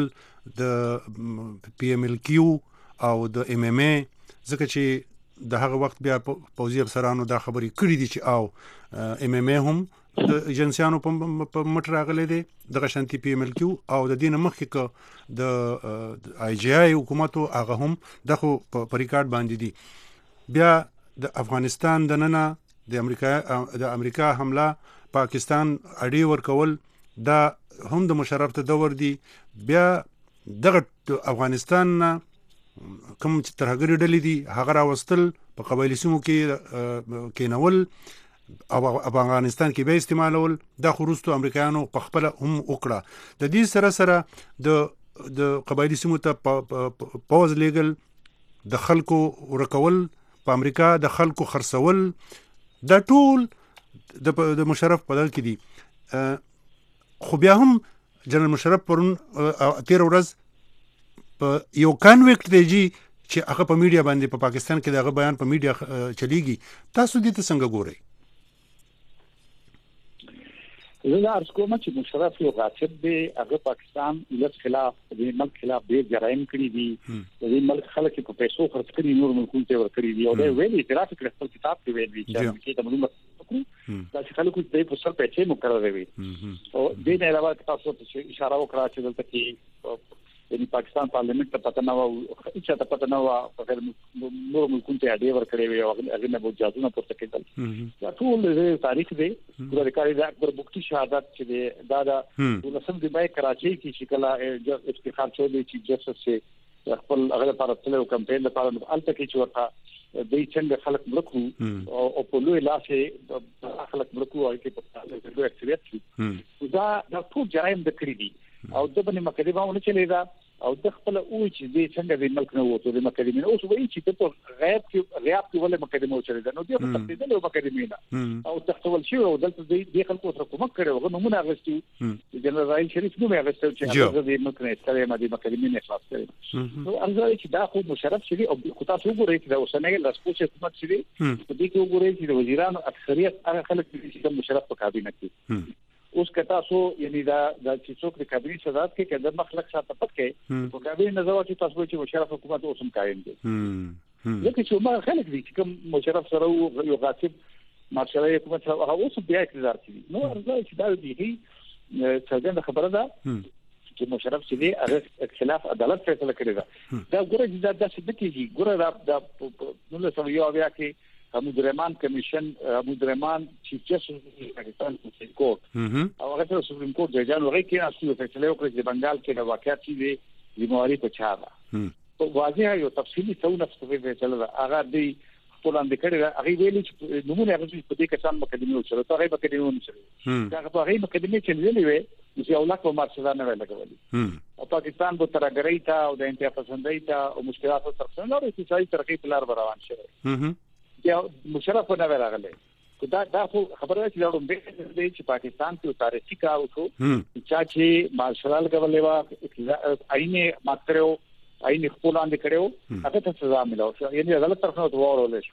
د پی ام ال کیو او د ام ام ای ځکه چې د هغه وخت بیا پوځي افسرانو دا خبرې کړې دي چې او ام ام ای هم د ایجنسیانو په مټ راغلي دي د غشنتی پی ام ال کیو او د دین مخکې ک د آی جی آی حکومت هغه هم د په ریکارډ باندې دي بیا د افغانستان د ننه د امریکا حمله پاکستان اړې ورکول دا هم د مشرف ته دور دی بیا دغه افغانستان کوم چې ترهګری ډلې دي هغه راوستل په قبایلی سیمو کې کېنول او افغانستان کې به استعمالول د خروستو امریکایانو په خپل هم وکړه د دې سره سره د قبایلی سیمو ته پوز لیګل د خلکو ورکول په امریکا د خلکو خرڅول دا ټول د مشرف په دل کې دي خو بیا هم جنرال مشرف پرون 13 ورځ په یو کانویکټ دی چې هغه په میډیا باندې په پاکستان کې دغه بیان په میډیا چلیږي تاسو دې ته څنګه ګورئ زه ارز کوم چې مشرف یو غاصب دی هغه پاکستان ولس خلاف د ملک خلاف ډیر جرایم کړی دي د ملک خلک په پیسو خرڅ کړي نور ملکونو ته ور کړی دي او دا ویلي اعتراف کړی خپل کتاب کې ویلي چې د معلومات دا چې خلکو د په سر پیسې مقرره وي او د نه علاوه تاسو ته اشاره وکړه چې دلته کې د پاکستان پارلیمنت ته پته نه و چې ته پته نه و په نور ملکونو ته اډې ور کړی وي او هغه نه بوت جازونه پورته کېدل دا ټول د تاریخ دی د کاری د اکبر بوختي شهادت چې دا د لسم دی بای کراچي کې چې کله افتخار چولې چې جسس خپل هغه لپاره تلو کمپاین لپاره الته کې چې ورته د څنګه خلک ملکو او په لوی لاسه خلک ملکو او کې په لوی اکثریت دا ټول جرایم د کړی دي او د باندې مقدمه ونه چلی دا او د خپل او چې د څنګه د ملک نه وته د مقدمه اوس وایي چې په غیاب کې ولې مقدمه وچلی دا نو د تقدید له مقدمه او تحول شي او دلته د خلکو سره کومک کړي او نمونه اغستي جنرال رائل شریف نو اغستو چې د ملک نه استلام د مقدمه نه خلاص کړي نو ارزه چې دا خو مشرف شي او خو تاسو وګورئ چې دا اوسنۍ لاسپوڅ حکومت شي په دې کې وګورئ چې د وزیرانو اکثریت هغه خلک چې مشرف په کابینه کې اوس کتا سو یعنی دا چې څوک د کابینه صدارت کې کده مخلق ساته پکې په کابینه نظر چې تاسو چې مشرف حکومت اوسم قائم دي لکه چې ما خلک دي چې کوم مشرف سره یو غاصب مارشال حکومت سره هغه اوس بیا اقتدار کوي نو ارزه چې دا دی څنګه خبره ده چې مشرف چې دی هغه خلاف عدالت فیصله کړی دا ګوره چې دا څه کیږي ګوره دا نو له سره یو بیا کې حمود رحمان کمیشن حمود رحمان چیف جسټس پاکستان سپریم کورټ او هغه ته سپریم کورټ ججان وغه کې اصلي فیصله وکړي چې بنگال کې د واقعیت چې د مواري په چا ده واضح یو تفصیلی څونه څه فیصله هغه دی خپل اند کړی هغه ویلي چې نمونه هغه په دې کسان مقدمه وشله ته هغه مقدمه ونشله دا هغه مقدمه چې ویلي وي چې یو لاک په مارشل نه ویل کولې او پاکستان به ترګری تا او د انتها پسندۍ تا او مشکلات سره څنګه لري چې ځای ترقی په لار روان شي یا مشرف نه راغله دا خو خبره چې دا به چې پاکستان کې تاریخي کار وکړو چې مارشال غولې وا آینه ماترو آینه خپل اند کړو هغه ته سزا ملو یعنی عدالت طرف نه ورولې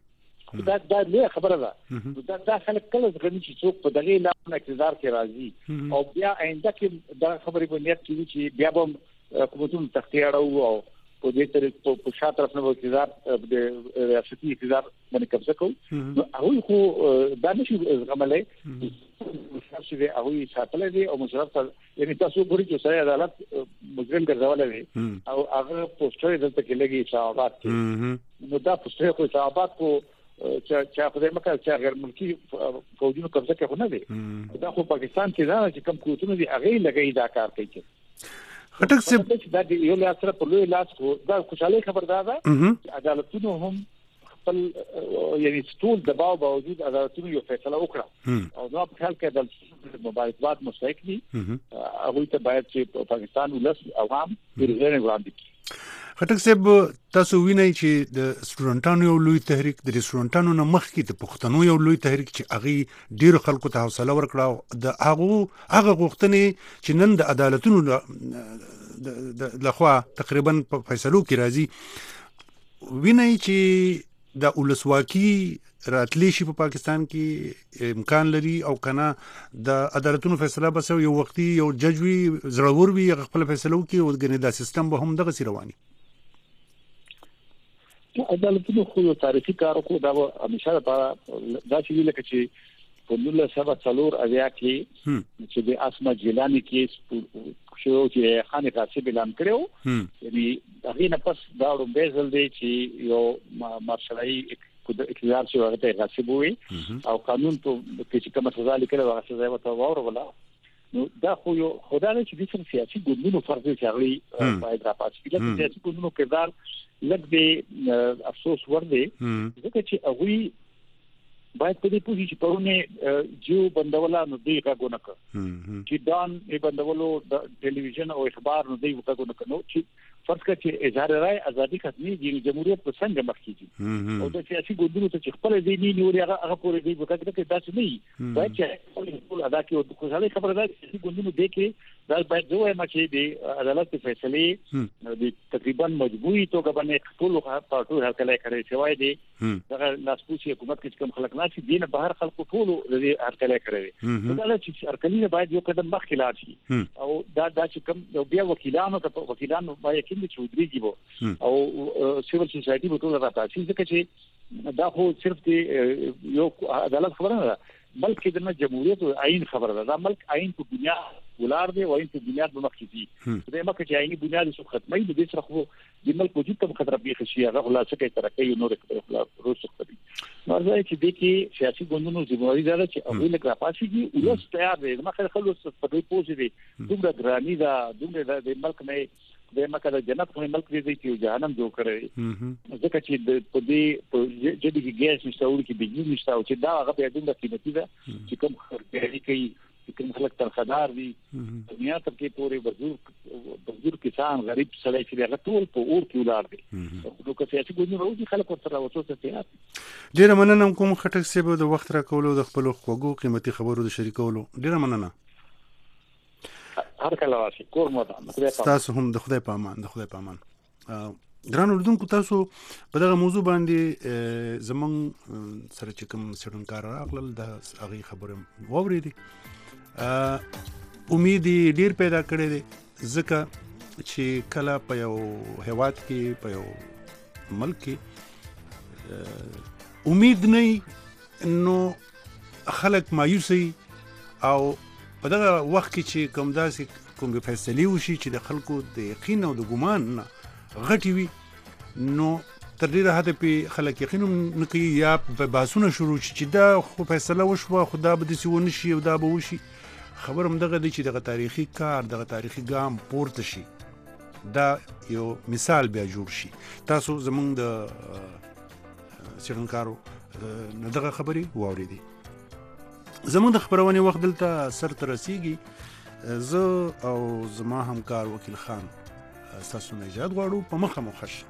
شو دا له خبره ده دا خلک کله ځګنی چې څوک په دغه لامل اقتدار کې راځي او بیا آینده کې دا خبرې باندې چې بیا به حکومتونو تختیاړو په دې طریقې په شاته طرف نه اقتدار د ریاستي اقتدار باندې قبضه کوي نو هغه خو دا نشي زغملای چې هغه ساتلې دي او مشرف یعنی تاسو ګورئ چې سره عدالت مجرم ګرځولې دي او هغه پوسټر دلته کې لګي صحابات نو دا پوسټر خو صحابات کو چې په دې مکه چې غیر ملکی فوجونو قبضه کوي نه دي دا خو پاکستان کې دا چې کم قوتونه دي هغه لګي دا کار کوي خټک صاحب دا یو لاس سره په لوی لاس کو دا خوشاله خبر ده چې عدالتونو هم خپل یعنی ټول دباو باوجود عدالتونو یو فیصله وکړه او نو په حال کې د مبارزات مستحق دي هغه ته باید چې پاکستان ولس عوام پیژنې وړاندې خټک صاحب تاسو وینئ چې د سټوډنټانو یو لوی تحریک د سټوډنټانو نه مخکې د پښتنو یو لوی تحریک چې هغه ډیر خلکو ته حوصله ورکړه د هغه غوښتنې چې نن د عدالتونو د لخوا تقریبا په فیصلو کې راځي وینئ چې د ولسواکي راتلی شي په پاکستان کې امکان لري او کنه د عدالتونو فیصله بس یو وختي یو جج وي زړور وي خپل فیصلو کې او ګنې دا سیستم به هم دغه سی رواني عدالتونو خو تاریخي کارو کو دا همیشه لپاره دا چې لکه چې په 1904 اویا کې چې د اسما جیلانی کې شو چې خان قاسم اعلان کړو یعنی هغه نه پس دا رومبېزل دی چې یو مارشالای اقتدار چې هغه ته غاصب وي او قانون ته چې کومه سزا لیکله هغه سزا ورته ورولا نو دا خو یو خدای چې د سیاسي ګوندونو فرض چې هغه باید راپاتې کړي چې سیاسي ګوندونو کردار لکه د افسوس ور دي ځکه چې هغه باید په دې پوښتنه چې پرونه جو بندولا نو دی غوونه کړ چې دان یې بندولو د ټلویزیون او اخبار نو دی غوونه کړ نو چې فرض کړه چې اظهار رائے ازادي ختمي دي جمهوریت په څنګه مخ کیږي او د سیاسي ګوندونو ته خپل دی نه نیولې هغه پورې دی وکړه چې داسې نه باید چې ټول ادا کوي او خوشاله خبره ده چې ګوندونو دې کې دا باید دوه مچې دي عدالت فیصله د تقریبا مجبوري توګه باندې ټول پارټو هرکله کوي چې وای دي دا لاسپوڅي حکومت کې کوم خلک نه چې دینه بهر خلکو ټول د هرکله کوي دا چې هرکله باید یو قدم مخکې لاړ شي او دا چې کوم بیا وکیلانو باید کې چودريږي وو او سیول سوسایټي په ټول راځي چې دا خو صرف یو عدالت خبره نه بلکې د جمهوریت او آئین خبره ده دا ملک آئین په دنیا ولار دی او آئین په دنیا د مخکې دي د مکه چې آئینی بنیاد شو ختمي د دې سره خو د ملک وجود ته خطر به شي هغه خلاصه کوي ترقی نور روز کوي نو ځای چې د کې سیاسي ګوندونو ځمواري ده چې هغه لکه راپاسيږي ولس تیار دی مخه خلک په دې پوښتنه دي دومره ګرانی ده دومره د ملک نه د مکه د جنت په ملک دی چې جهنم جوړ کړی ځکه چې په دې په جدي کې ګیس نشته او کې بجلی نشته او چې دا هغه په دومره قیمتي ده چې کوم خرڅي کوي کوم خلک ترخدار دي دنیا ته کې پورې بزرګ کسان غریب سړی چې هغه ټول په اور کې ولار دي نو که سیاسي ګوندونه راوځي خلک ورته راوځي تیار ډیره مننه کوم خټک سیبو د وخت را کولو د خپل خوږو قیمتي خبرو د شریکولو ډیره مننه هر کله واشي کور مو ده تاسو هم د خدای په امان ګران اردوونکو تاسو په دغه موضوع باندې زمون سره چې کوم سړونکار راغلل د هغه خبره ووريدي امید ډیر پیدا کړی دی ځکه چې کله په یو هیواد کې په یو ملک کې امید نه نو خلک مایوسي او په دغه وخت کې چې کوم داسې کوم فیصله وشي چې د خلکو د یقین او د ګمان نه غټي وي نو تر ډیره حد په خلک یقین نه کوي یا په باسونه شروع چې دا خو فیصله وشوه خدا به دې ونه شي او دا به وشي خبر هم دغه دی چې دغه تاریخي کار دغه تاریخي ګام پورته شي دا یو مثال بیا جوړ شي تاسو زمونږ د سیرنکارو نه دغه خبري واورېدي زمونږ د خبرونې وخت دلته سر ته رسیږي زه او زما همکار وکیل خان تاسو نه اجازه غواړو په مخه مو خوش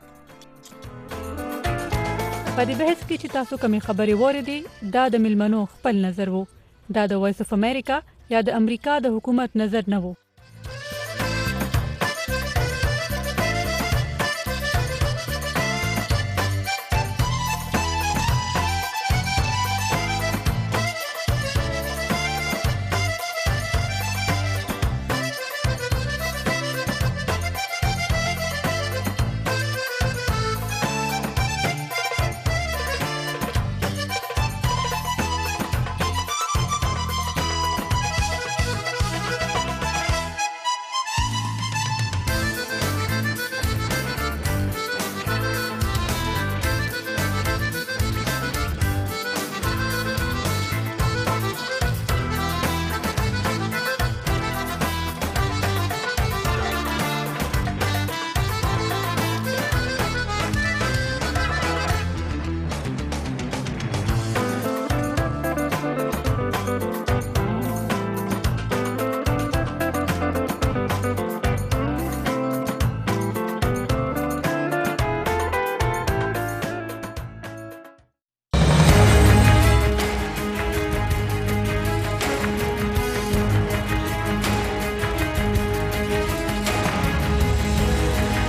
په دې بحث کې چې تاسو کومې خبرې واورېدې دا د ملمنو خپل نظر وو دا د وایس اف امریکا یا د امریکا د حکومت نظر نه وو